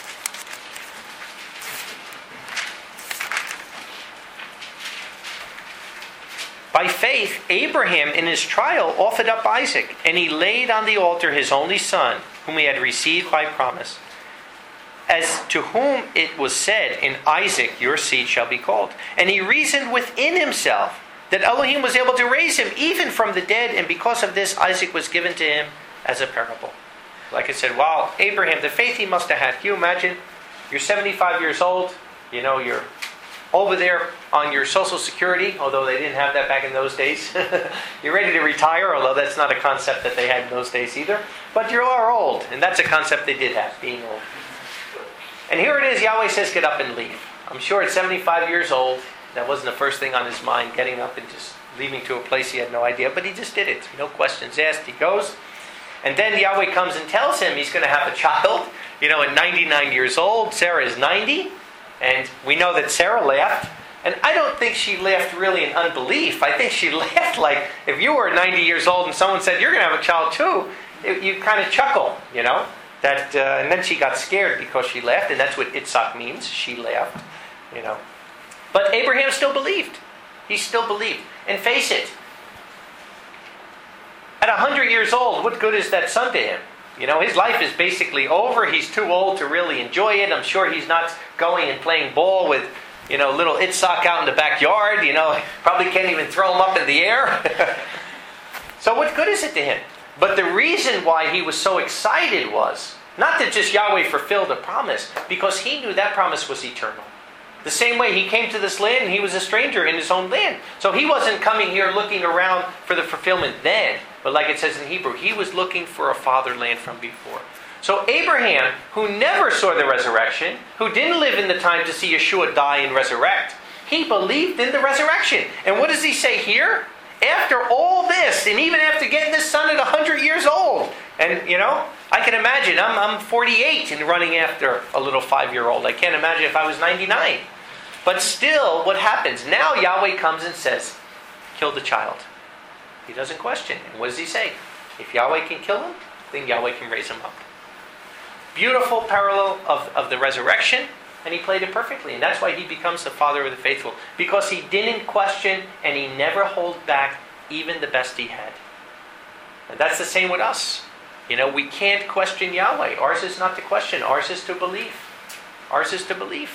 By faith, Abraham in his trial offered up Isaac, and he laid on the altar his only son, whom he had received by promise. As to whom it was said, in Isaac your seed shall be called. And he reasoned within himself that Elohim was able to raise him even from the dead, and because of this Isaac was given to him as a parable. Like I said, wow, Abraham, the faith he must have had. Can you imagine? You're seventy-five years old, you know, you're over there on your Social Security, although they didn't have that back in those days. You're ready to retire, although that's not a concept that they had in those days either. But you are old, and that's a concept they did have, being old. And here it is, Yahweh says, get up and leave. I'm sure at seventy-five years old, that wasn't the first thing on his mind, getting up and just leaving to a place he had no idea, but he just did it. No questions asked. He goes. And then Yahweh comes and tells him he's going to have a child, you know, at ninety-nine years old. Sarah is ninety. And we know that Sarah laughed. And I don't think she laughed really in unbelief. I think she laughed like, if you were ninety years old and someone said, you're going to have a child too, it, you kind of chuckle, you know. That, uh, and then she got scared because she laughed, and that's what Itzhak means. She laughed, you know. But Abraham still believed. He still believed. And face it, at one hundred years old, what good is that son to him? You know, his life is basically over. He's too old to really enjoy it. I'm sure he's not going and playing ball with, you know, little Itzhak out in the backyard. You know, probably can't even throw him up in the air. So what good is it to him? But the reason why he was so excited was not that just Yahweh fulfilled a promise, because he knew that promise was eternal. The same way he came to this land and he was a stranger in his own land. So he wasn't coming here looking around for the fulfillment then. But like it says in Hebrew, he was looking for a fatherland from before. So Abraham, who never saw the resurrection, who didn't live in the time to see Yeshua die and resurrect, he believed in the resurrection. And what does he say here? After all this, and even after getting this son at one hundred years old, and you know, I can imagine, I'm, I'm forty-eight and running after a little five-year-old. I can't imagine if I was ninety-nine. But still, what happens? Now Yahweh comes and says, kill the child. He doesn't question. And what does he say? If Yahweh can kill him, then Yahweh can raise him up. Beautiful parallel of, of the resurrection, and he played it perfectly. And that's why he becomes the father of the faithful. Because he didn't question, and he never held back even the best he had. And that's the same with us. You know, we can't question Yahweh. Ours is not to question. Ours is to believe. Ours is to believe.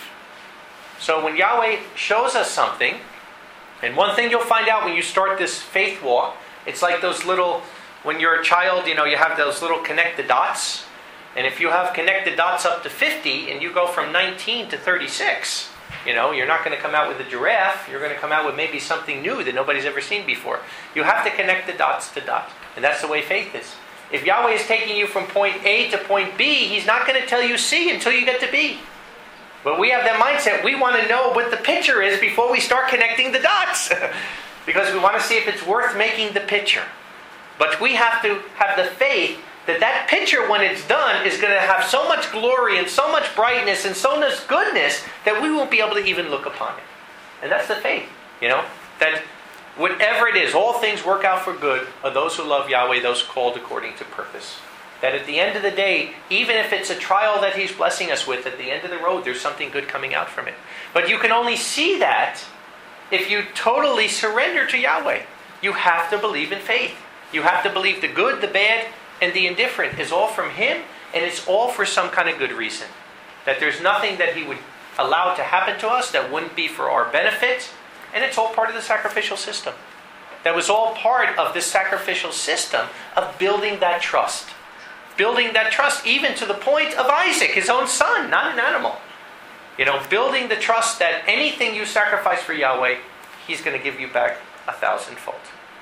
So when Yahweh shows us something, and one thing you'll find out when you start this faith walk, it's like those little, when you're a child, you know, you have those little connect the dots. And if you have connect the dots up to fifty, and you go from nineteen to thirty-six, you know, you're not going to come out with a giraffe. You're going to come out with maybe something new that nobody's ever seen before. You have to connect the dots to dot. And that's the way faith is. If Yahweh is taking you from point A to point B, He's not going to tell you C until you get to B. But we have that mindset. We want to know what the picture is before we start connecting the dots. Because we want to see if it's worth making the picture. But we have to have the faith that that picture, when it's done, is going to have so much glory and so much brightness and so much goodness that we won't be able to even look upon it. And that's the faith, you know, that whatever it is, all things work out for good of those who love Yahweh, those called according to purpose. That at the end of the day, even if it's a trial that He's blessing us with, at the end of the road, there's something good coming out from it. But you can only see that if you totally surrender to Yahweh. You have to believe in faith. You have to believe the good, the bad, and the indifferent is all from Him, and it's all for some kind of good reason. That there's nothing that he would allow to happen to us that wouldn't be for our benefit. And it's all part of the sacrificial system. That was all part of this sacrificial system of building that trust. Building that trust even to the point of Isaac, his own son, not an animal. You know, building the trust that anything you sacrifice for Yahweh, He's going to give you back a thousandfold.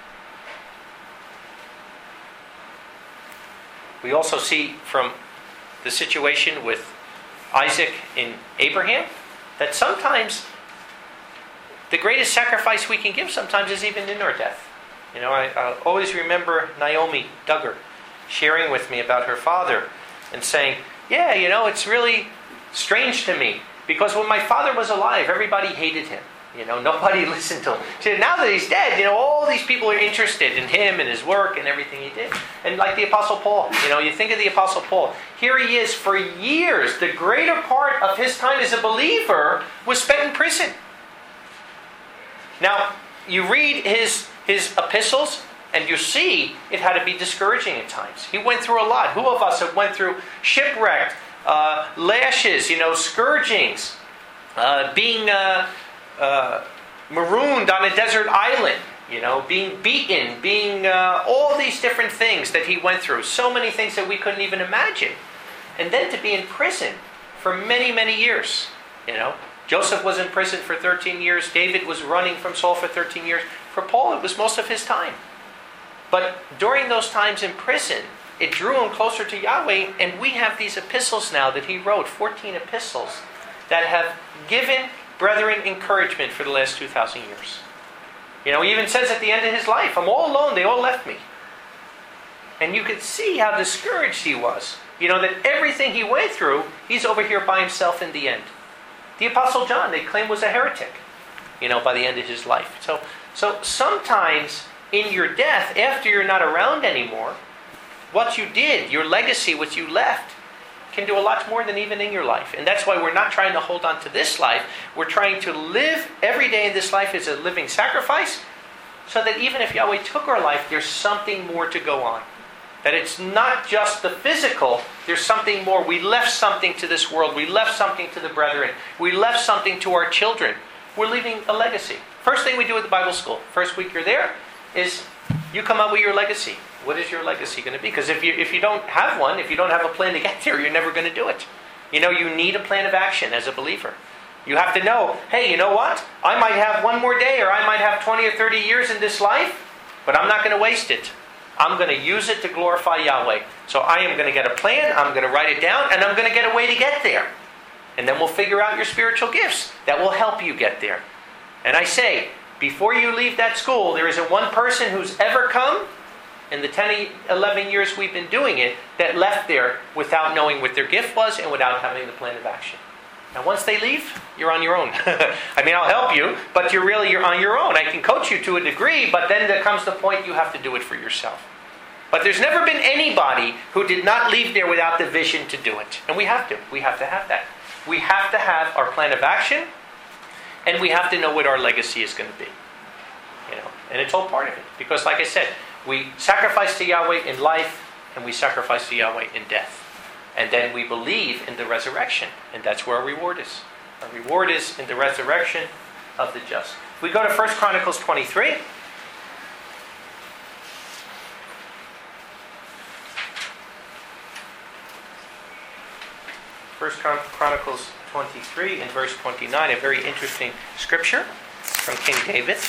We also see from the situation with Isaac and Abraham that sometimes the greatest sacrifice we can give sometimes is even in our death. You know, I, I always remember Naomi Duggar sharing with me about her father and saying, yeah, you know, it's really strange to me because when my father was alive, everybody hated him. You know, nobody listened to him. She said, now that he's dead, you know, all these people are interested in him and his work and everything he did. And like the Apostle Paul, you know, you think of the Apostle Paul. Here he is for years. The greater part of his time as a believer was spent in prison. Now, you read his, his epistles, and you see it had to be discouraging at times. He went through a lot. Who of us have went through shipwreck, uh, lashes, you know, scourgings, uh, being... Uh, Uh, marooned on a desert island, you know, being beaten, being uh, all these different things that he went through. So many things that we couldn't even imagine. And then to be in prison for many, many years, you know. Joseph was in prison for thirteen years. David was running from Saul for thirteen years. For Paul, it was most of his time. But during those times in prison, it drew him closer to Yahweh. And we have these epistles now that he wrote, fourteen epistles, that have given brethren encouragement for the last two thousand years. You know, he even says at the end of his life, I'm all alone, they all left me. And you could see how discouraged he was. You know, that everything he went through, he's over here by himself in the end. The Apostle John, they claim, was a heretic, you know, by the end of his life. So, so sometimes in your death, after you're not around anymore, what you did, your legacy, what you left, can do a lot more than even in your life. And that's why we're not trying to hold on to this life. We're trying to live every day in this life as a living sacrifice, so that even if Yahweh took our life, there's something more to go on. That it's not just the physical, there's something more. We left something to this world. We left something to the brethren. We left something to our children. We're leaving a legacy. First thing we do at the Bible school, first week you're there, is you come up with your legacy. What is your legacy going to be? Because if you if you don't have one, if you don't have a plan to get there, you're never going to do it. You know, you need a plan of action as a believer. You have to know, hey, you know what? I might have one more day, or I might have twenty or thirty years in this life, but I'm not going to waste it. I'm going to use it to glorify Yahweh. So I am going to get a plan, I'm going to write it down, and I'm going to get a way to get there. And then we'll figure out your spiritual gifts that will help you get there. And I say, before you leave that school, there isn't one person who's ever come in the ten, eleven years we've been doing it, that left there without knowing what their gift was and without having the plan of action. Now once they leave, you're on your own. I mean, I'll help you, but you're really you're on your own. I can coach you to a degree, but then there comes the point you have to do it for yourself. But there's never been anybody who did not leave there without the vision to do it. And we have to. We have to have that. We have to have our plan of action, and we have to know what our legacy is going to be. You know, and it's all part of it. Because like I said, we sacrifice to Yahweh in life, and we sacrifice to Yahweh in death. And then we believe in the resurrection. And that's where our reward is. Our reward is in the resurrection of the just. We go to First Chronicles twenty-three. First Chronicles twenty-three and verse twenty-nine, a very interesting scripture from King David.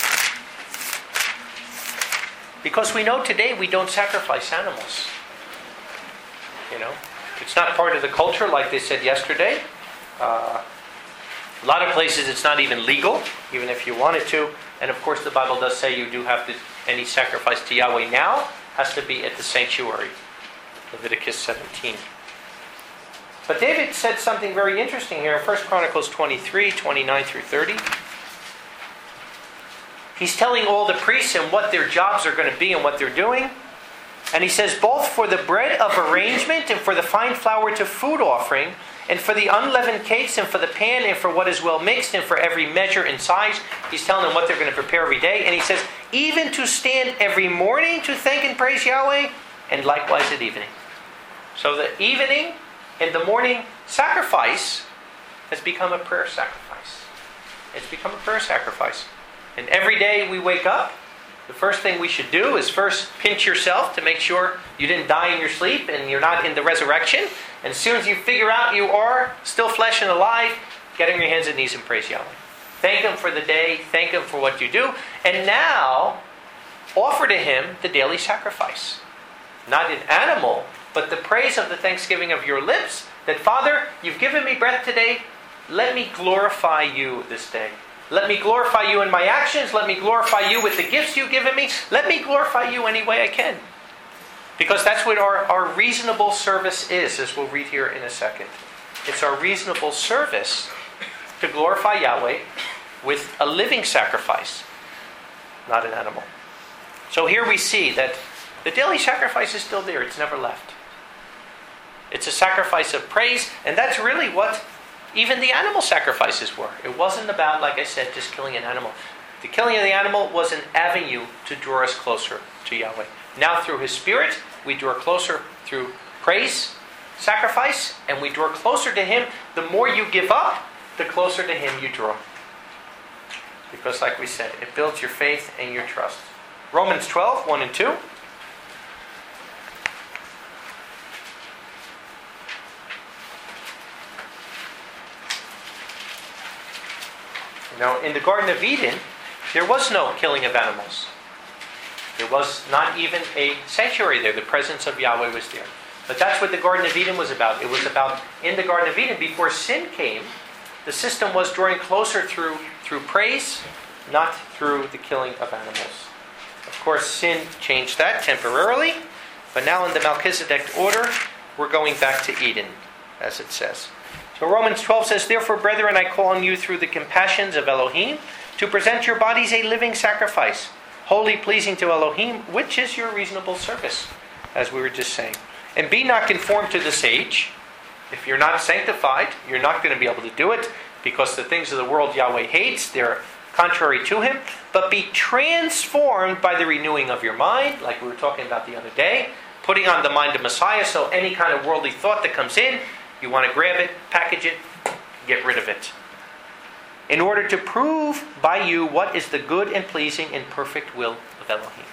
Because we know today we don't sacrifice animals. You know, it's not part of the culture like they said yesterday. Uh, a lot of places it's not even legal, even if you wanted to. And of course the Bible does say you do have to, any sacrifice to Yahweh now has to be at the sanctuary. Leviticus seventeen. But David said something very interesting here in First Chronicles twenty-three, twenty-nine through thirty. He's telling all the priests and what their jobs are going to be and what they're doing. And he says, both for the bread of arrangement and for the fine flour to food offering, and for the unleavened cakes and for the pan and for what is well mixed and for every measure and size. He's telling them what they're going to prepare every day. And he says, even to stand every morning to thank and praise Yahweh, and likewise at evening. So the evening and the morning sacrifice has become a prayer sacrifice. It's become a prayer sacrifice. And every day we wake up, the first thing we should do is first pinch yourself to make sure you didn't die in your sleep and you're not in the resurrection. And as soon as you figure out you are still flesh and alive, get on your hands and knees and praise Yahweh. Thank Him for the day. Thank Him for what you do. And now, offer to Him the daily sacrifice. Not an animal, but the praise of the thanksgiving of your lips. That, Father, you've given me breath today. Let me glorify you this day. Let me glorify you in my actions. Let me glorify you with the gifts you've given me. Let me glorify you any way I can. Because that's what our, our reasonable service is, as we'll read here in a second. It's our reasonable service to glorify Yahweh with a living sacrifice, not an animal. So here we see that the daily sacrifice is still there. It's never left. It's a sacrifice of praise, and that's really what even the animal sacrifices were. It wasn't about, like I said, just killing an animal. The killing of the animal was an avenue to draw us closer to Yahweh. Now through His Spirit, we draw closer through praise, sacrifice, and we draw closer to Him. The more you give up, the closer to Him you draw. Because like we said, it builds your faith and your trust. Romans twelve, one and two. Now, in the Garden of Eden, there was no killing of animals. There was not even a sanctuary there. The presence of Yahweh was there. But that's what the Garden of Eden was about. It was about, in the Garden of Eden, before sin came, the system was drawing closer through, through praise, not through the killing of animals. Of course, sin changed that temporarily, but now in the Melchizedek order, we're going back to Eden, as it says. So Romans twelve says, "Therefore, brethren, I call on you through the compassions of Elohim to present your bodies a living sacrifice, wholly pleasing to Elohim, which is your reasonable service," as we were just saying. "And be not conformed to this age." If you're not sanctified, you're not going to be able to do it, because the things of the world Yahweh hates, they're contrary to Him. "But be transformed by the renewing of your mind," like we were talking about the other day, putting on the mind of Messiah, so any kind of worldly thought that comes in, you want to grab it, package it, get rid of it. "In order to prove by you what is the good and pleasing and perfect will of Elohim."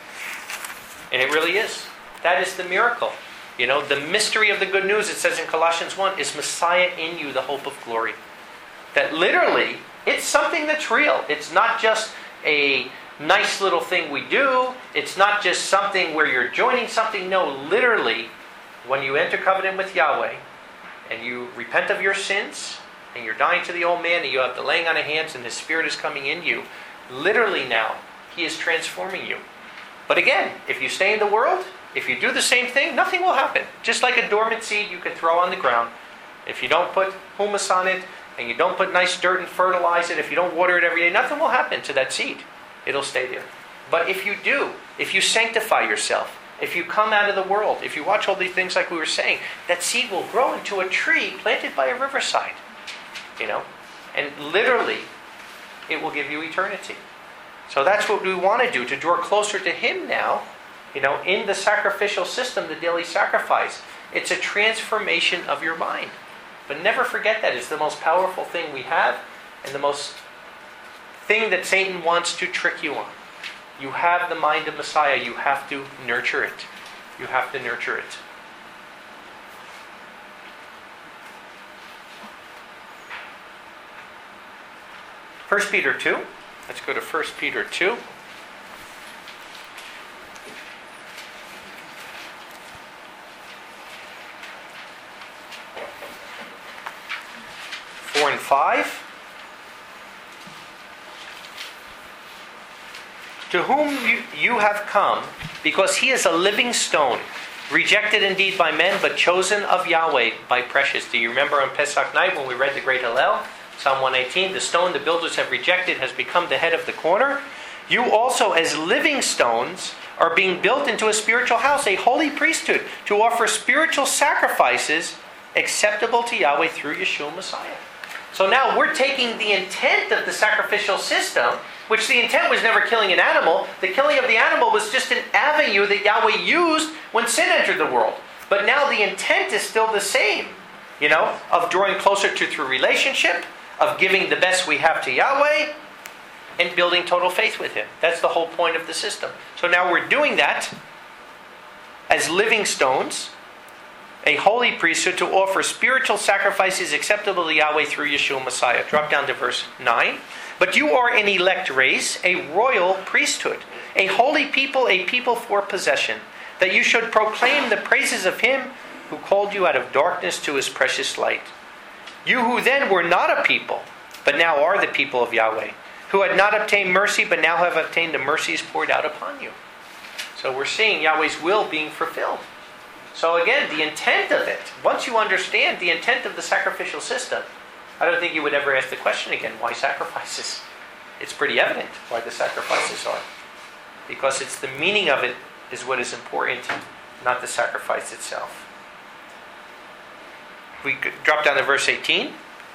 And it really is. That is the miracle. You know, the mystery of the good news, it says in Colossians one, is Messiah in you, the hope of glory. That literally, it's something that's real. It's not just a nice little thing we do. It's not just something where you're joining something. No, literally, when you enter covenant with Yahweh, and you repent of your sins, and you're dying to the old man, and you have the laying on of hands, and His Spirit is coming in you, literally now, He is transforming you. But again, if you stay in the world, if you do the same thing, nothing will happen. Just like a dormant seed you can throw on the ground. If you don't put humus on it, and you don't put nice dirt and fertilize it, if you don't water it every day, nothing will happen to that seed. It'll stay there. But if you do, if you sanctify yourself, if you come out of the world, if you watch all these things like we were saying, that seed will grow into a tree planted by a riverside. You know? And literally, it will give you eternity. So that's what we want to do, to draw closer to Him now. You know, in the sacrificial system, the daily sacrifice, it's a transformation of your mind. But never forget that. It's the most powerful thing we have, and the most thing that Satan wants to trick you on. You have the mind of Messiah. You have to nurture it. You have to nurture it. First Peter two. Let's go to First Peter two. four and five. "To whom you, you have come, because He is a living stone, rejected indeed by men, but chosen of Yahweh by precious." Do you remember on Pesach night when we read the great Hallel? Psalm one eighteen, "The stone the builders have rejected has become the head of the corner. You also, as living stones, are being built into a spiritual house, a holy priesthood, to offer spiritual sacrifices acceptable to Yahweh through Yeshua Messiah." So now we're taking the intent of the sacrificial system, which the intent was never killing an animal. The killing of the animal was just an avenue that Yahweh used when sin entered the world. But now the intent is still the same. you know, of drawing closer to through relationship, of giving the best we have to Yahweh, and building total faith with Him. That's the whole point of the system. So now we're doing that as living stones, a holy priesthood to offer spiritual sacrifices acceptable to Yahweh through Yeshua Messiah. Drop down to verse nine. But you are an elect race, a royal priesthood, a holy people, a people for possession, that you should proclaim the praises of Him who called you out of darkness to His precious light. You who then were not a people, but now are the people of Yahweh, who had not obtained mercy, but now have obtained the mercies poured out upon you. So we're seeing Yahweh's will being fulfilled. So again, the intent of it, once you understand the intent of the sacrificial system, I don't think you would ever ask the question again, why sacrifices? It's pretty evident why the sacrifices are. Because it's the meaning of it is what is important, not the sacrifice itself. We could drop down to verse eighteen.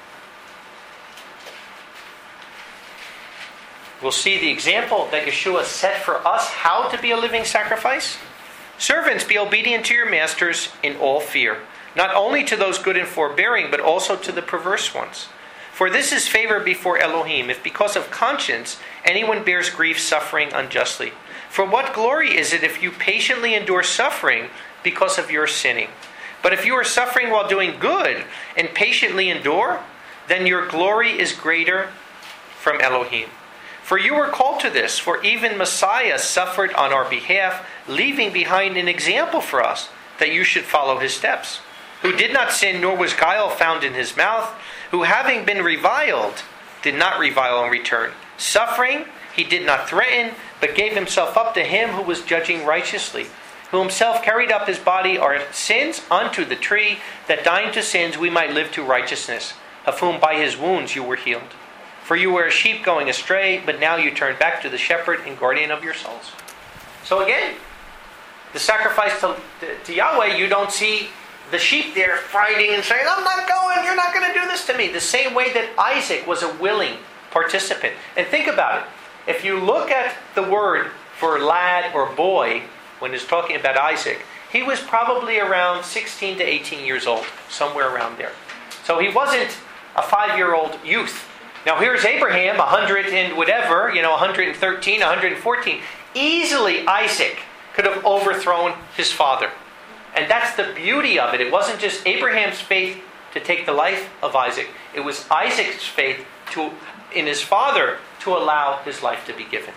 We'll see the example that Yeshua set for us how to be a living sacrifice. Servants, be obedient to your masters in all fear, not only to those good and forbearing, but also to the perverse ones. For this is favor before Elohim, if because of conscience anyone bears grief suffering unjustly. For what glory is it if you patiently endure suffering because of your sinning? But if you are suffering while doing good and patiently endure, then your glory is greater from Elohim. For you were called to this, for even Messiah suffered on our behalf, leaving behind an example for us, that you should follow His steps. Who did not sin, nor was guile found in His mouth, who having been reviled, did not revile in return. Suffering, He did not threaten, but gave Himself up to Him who was judging righteously, who Himself carried up His body, our sins, unto the tree, that dying to sins we might live to righteousness, of whom by His wounds you were healed. For you were a sheep going astray, but now you turn back to the shepherd and guardian of your souls. So again, the sacrifice to, to, to Yahweh, you don't see the sheep there fighting and saying, I'm not going, you're not going to do this to me. The same way that Isaac was a willing participant. And think about it. If you look at the word for lad or boy, when it's talking about Isaac, he was probably around sixteen to eighteen years old, somewhere around there. So he wasn't a five-year-old youth. Now here's Abraham, one hundred and whatever, you know, one hundred thirteen, one hundred fourteen. Easily Isaac could have overthrown his father. And that's the beauty of it. It wasn't just Abraham's faith to take the life of Isaac. It was Isaac's faith to, in his father to allow his life to be given.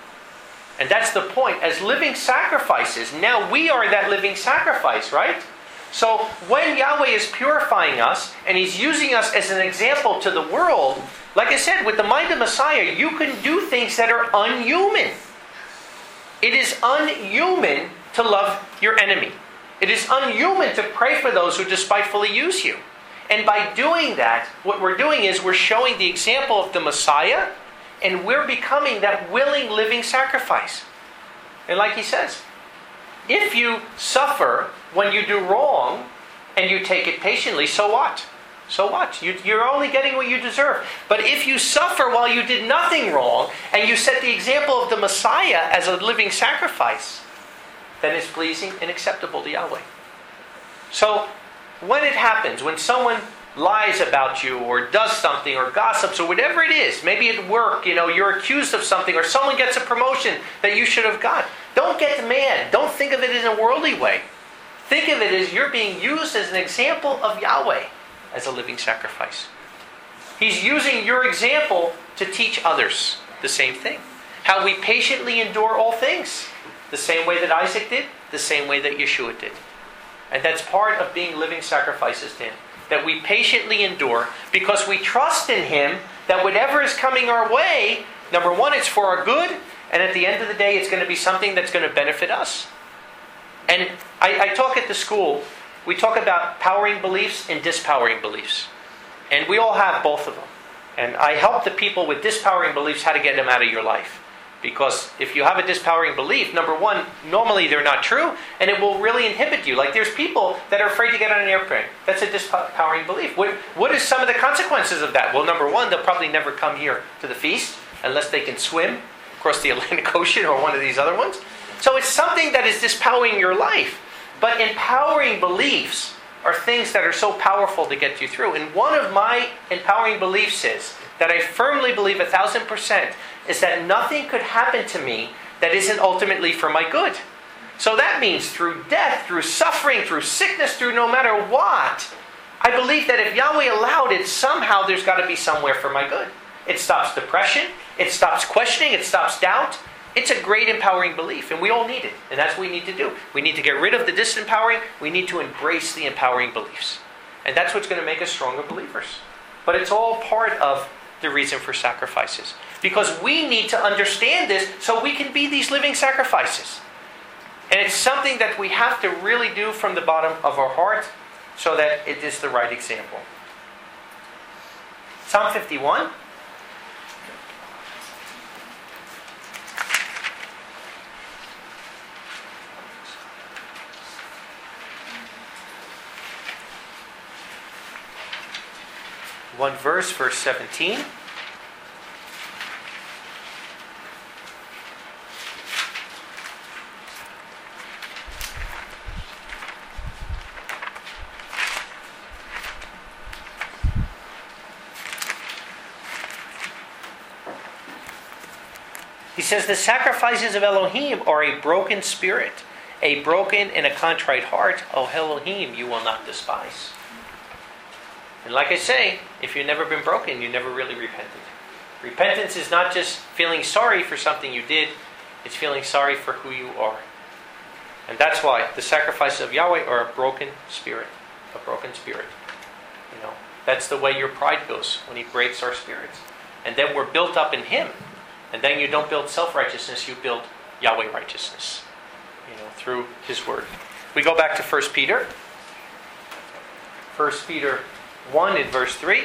And that's the point. As living sacrifices, now we are that living sacrifice, right? So when Yahweh is purifying us and He's using us as an example to the world, like I said, with the mind of Messiah, you can do things that are unhuman. It is unhuman to love your enemy. It is unhuman to pray for those who despitefully use you. And by doing that, what we're doing is we're showing the example of the Messiah, and we're becoming that willing living sacrifice. And like he says, if you suffer when you do wrong and you take it patiently, so what? So what? You, you're only getting what you deserve. But if you suffer while you did nothing wrong and you set the example of the Messiah as a living sacrifice, then it's pleasing and acceptable to Yahweh. So when it happens, when someone lies about you or does something or gossips or whatever it is, maybe at work, you know, you're accused of something or someone gets a promotion that you should have got, don't get mad. Don't think of it in a worldly way. Think of it as you're being used as an example of Yahweh as a living sacrifice. He's using your example to teach others the same thing. How we patiently endure all things. The same way that Isaac did, the same way that Yeshua did. And that's part of being living sacrifices to Him. That we patiently endure because we trust in Him that whatever is coming our way, number one, it's for our good, and at the end of the day, it's going to be something that's going to benefit us. And I, I talk at the school, we talk about powering beliefs and dispowering beliefs. And we all have both of them. And I help the people with dispowering beliefs how to get them out of your life. Because if you have a dispowering belief, number one, normally they're not true, and it will really inhibit you. Like there's people that are afraid to get on an airplane. That's a dispowering belief. What, what is some of the consequences of that? Well, number one, they'll probably never come here to the feast unless they can swim across the Atlantic Ocean or one of these other ones. So it's something that is dispowering your life. But empowering beliefs are things that are so powerful to get you through. And one of my empowering beliefs is, that I firmly believe a thousand percent, is that nothing could happen to me that isn't ultimately for my good. So that means through death, through suffering, through sickness, through no matter what, I believe that if Yahweh allowed it, somehow there's got to be somewhere for my good. It stops depression, it stops questioning, it stops doubt. It's a great empowering belief, and we all need it. And that's what we need to do. We need to get rid of the disempowering. We need to embrace the empowering beliefs. And that's what's going to make us stronger believers. But it's all part of the reason for sacrifices. Because we need to understand this so we can be these living sacrifices. And it's something that we have to really do from the bottom of our heart so that it is the right example. Psalm fifty-one. One verse, verse seventeen. He says, the sacrifices of Elohim are a broken spirit, a broken and a contrite heart. O Elohim, you will not despise. And like I say, if you've never been broken, you never really repented. Repentance is not just feeling sorry for something you did, it's feeling sorry for who you are. And that's why the sacrifices of Yahweh are a broken spirit. A broken spirit. You know, that's the way your pride goes when He breaks our spirits. And then we're built up in Him. And then you don't build self-righteousness, you build Yahweh righteousness. You know, through His Word. We go back to First Peter. First Peter one in verse three.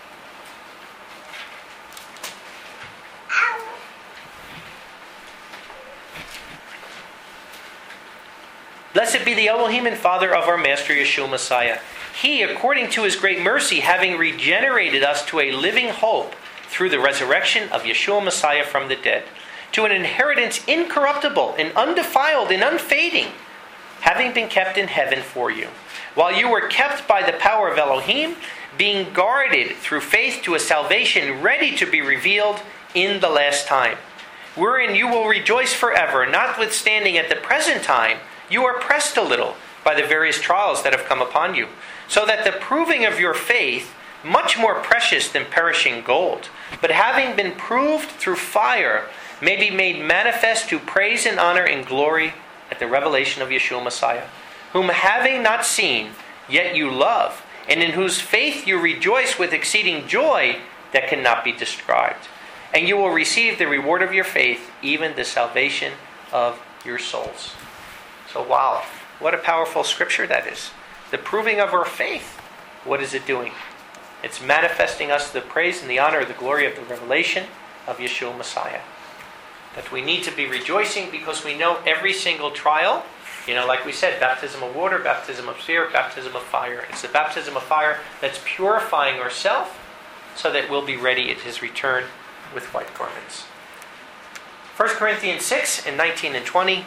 Blessed be the Elohim and Father of our Master Yeshua Messiah. He, according to His great mercy, having regenerated us to a living hope through the resurrection of Yeshua Messiah from the dead, to an inheritance incorruptible and undefiled and unfading, having been kept in heaven for you, while you were kept by the power of Elohim, being guarded through faith to a salvation ready to be revealed in the last time, wherein you will rejoice forever, notwithstanding at the present time you are pressed a little by the various trials that have come upon you, so that the proving of your faith, much more precious than perishing gold, but having been proved through fire, may be made manifest to praise and honor and glory at the revelation of Yeshua Messiah, whom having not seen, yet you love, and in whose faith you rejoice with exceeding joy that cannot be described. And you will receive the reward of your faith, even the salvation of your souls. So wow, what a powerful scripture that is. The proving of our faith, what is it doing? It's manifesting us the praise and the honor, the glory of the revelation of Yeshua Messiah. That we need to be rejoicing because we know every single trial, you know, like we said, baptism of water, baptism of spirit, baptism of fire. It's the baptism of fire that's purifying ourselves so that we'll be ready at His return with white garments. First Corinthians six and nineteen and twenty.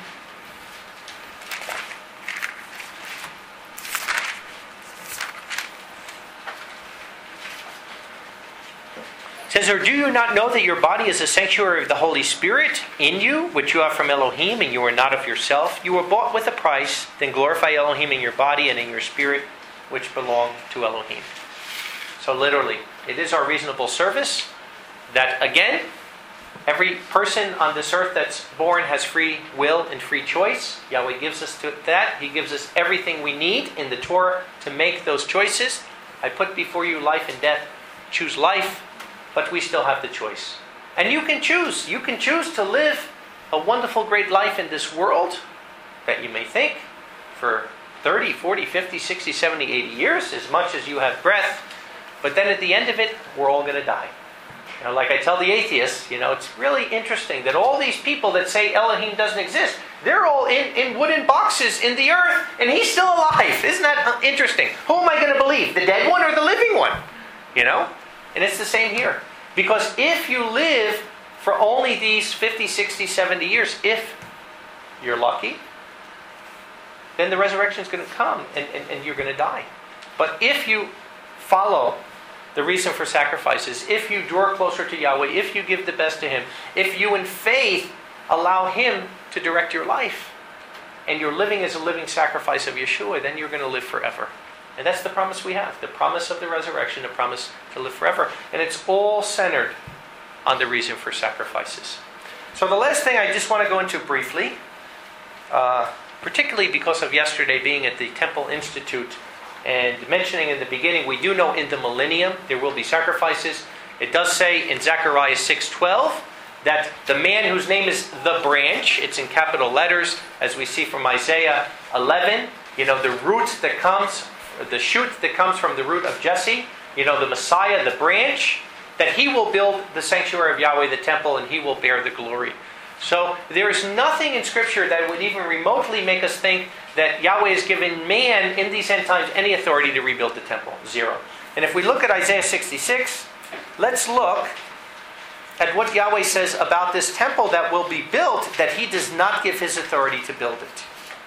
It says, or do you not know that your body is a sanctuary of the Holy Spirit in you, which you have from Elohim, and you are not of yourself? You were bought with a price. Then glorify Elohim in your body and in your spirit, which belong to Elohim. So literally, it is our reasonable service that, again, every person on this earth that's born has free will and free choice. Yahweh gives us that. He gives us everything we need in the Torah to make those choices. I put before you life and death. Choose life. But we still have the choice. And you can choose. You can choose to live a wonderful, great life in this world that you may think for thirty, forty, fifty, sixty, seventy, eighty years, as much as you have breath. But then at the end of it, we're all going to die. You know, like I tell the atheists, you know, it's really interesting that all these people that say Elohim doesn't exist, they're all in, in wooden boxes in the earth, and He's still alive. Isn't that interesting? Who am I going to believe? The dead one or the living one? You know? And it's the same here. Because if you live for only these fifty, sixty, seventy years, if you're lucky, then the resurrection is going to come and, and, and you're going to die. But if you follow the reason for sacrifices, if you draw closer to Yahweh, if you give the best to Him, if you in faith allow Him to direct your life, and you're living as a living sacrifice of Yeshua, then you're going to live forever. And that's the promise we have. The promise of the resurrection, the promise to live forever. And it's all centered on the reason for sacrifices. So the last thing I just want to go into briefly, uh, particularly because of yesterday being at the Temple Institute and mentioning in the beginning, we do know in the millennium there will be sacrifices. It does say in Zechariah six twelve that the man whose name is the branch, it's in capital letters, as we see from Isaiah eleven, you know, the root that comes, the shoot that comes from the root of Jesse, you know, the Messiah, the branch, that he will build the sanctuary of Yahweh, the temple, and he will bear the glory. So there is nothing in Scripture that would even remotely make us think that Yahweh has given man in these end times any authority to rebuild the temple. Zero. And if we look at Isaiah sixty-six, let's look at what Yahweh says about this temple that will be built, that He does not give His authority to build it.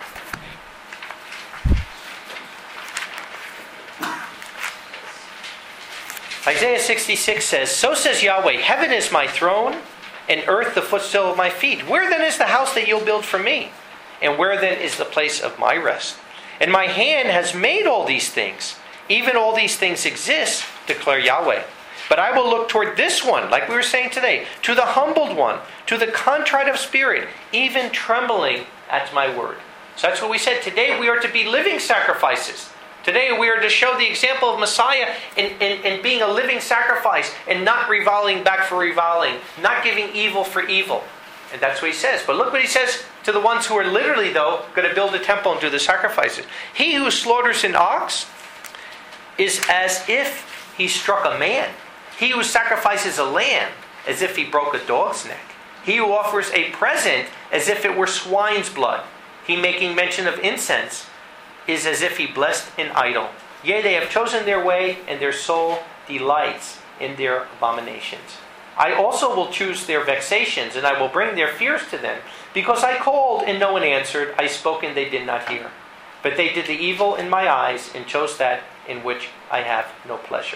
Isaiah sixty-six says, "So says Yahweh, heaven is my throne, and earth the footstool of my feet. Where then is the house that you'll build for me? And where then is the place of my rest? And my hand has made all these things. Even all these things exist, declare Yahweh. But I will look toward this one," like we were saying today, "to the humbled one, to the contrite of spirit, even trembling at my word." So that's what we said. Today we are to be living sacrifices. Today we are to show the example of Messiah in, in, in being a living sacrifice and not reviling back for reviling, not giving evil for evil. And that's what He says. But look what He says to the ones who are literally, though, going to build a temple and do the sacrifices. "He who slaughters an ox is as if he struck a man. He who sacrifices a lamb as if he broke a dog's neck. He who offers a present as if it were swine's blood. He making mention of incense is as if he blessed an idol. Yea, they have chosen their way, and their soul delights in their abominations. I also will choose their vexations, and I will bring their fears to them. Because I called, and no one answered. I spoke, and they did not hear. But they did the evil in my eyes, and chose that in which I have no pleasure."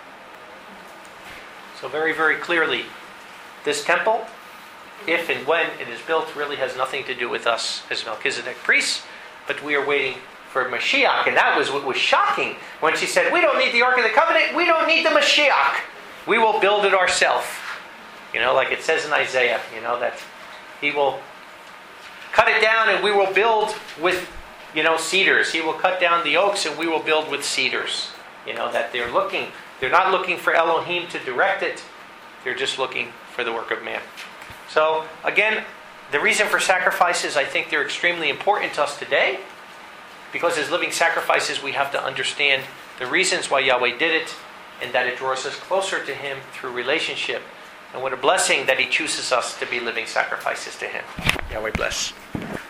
So very, very clearly, this temple, if and when it is built, really has nothing to do with us as Melchizedek priests, but we are waiting for Mashiach. And that was what was shocking when she said, "We don't need the Ark of the Covenant, we don't need the Mashiach. We will build it ourselves." You know, like it says in Isaiah, you know, that He will cut it down and we will build with, you know, cedars. He will cut down the oaks and we will build with cedars. You know, that they're looking, they're not looking for Elohim to direct it. They're just looking for the work of man. So, again, the reason for sacrifices, I think they're extremely important to us today. Because as living sacrifices, we have to understand the reasons why Yahweh did it, and that it draws us closer to Him through relationship. And what a blessing that He chooses us to be living sacrifices to Him. Yahweh bless.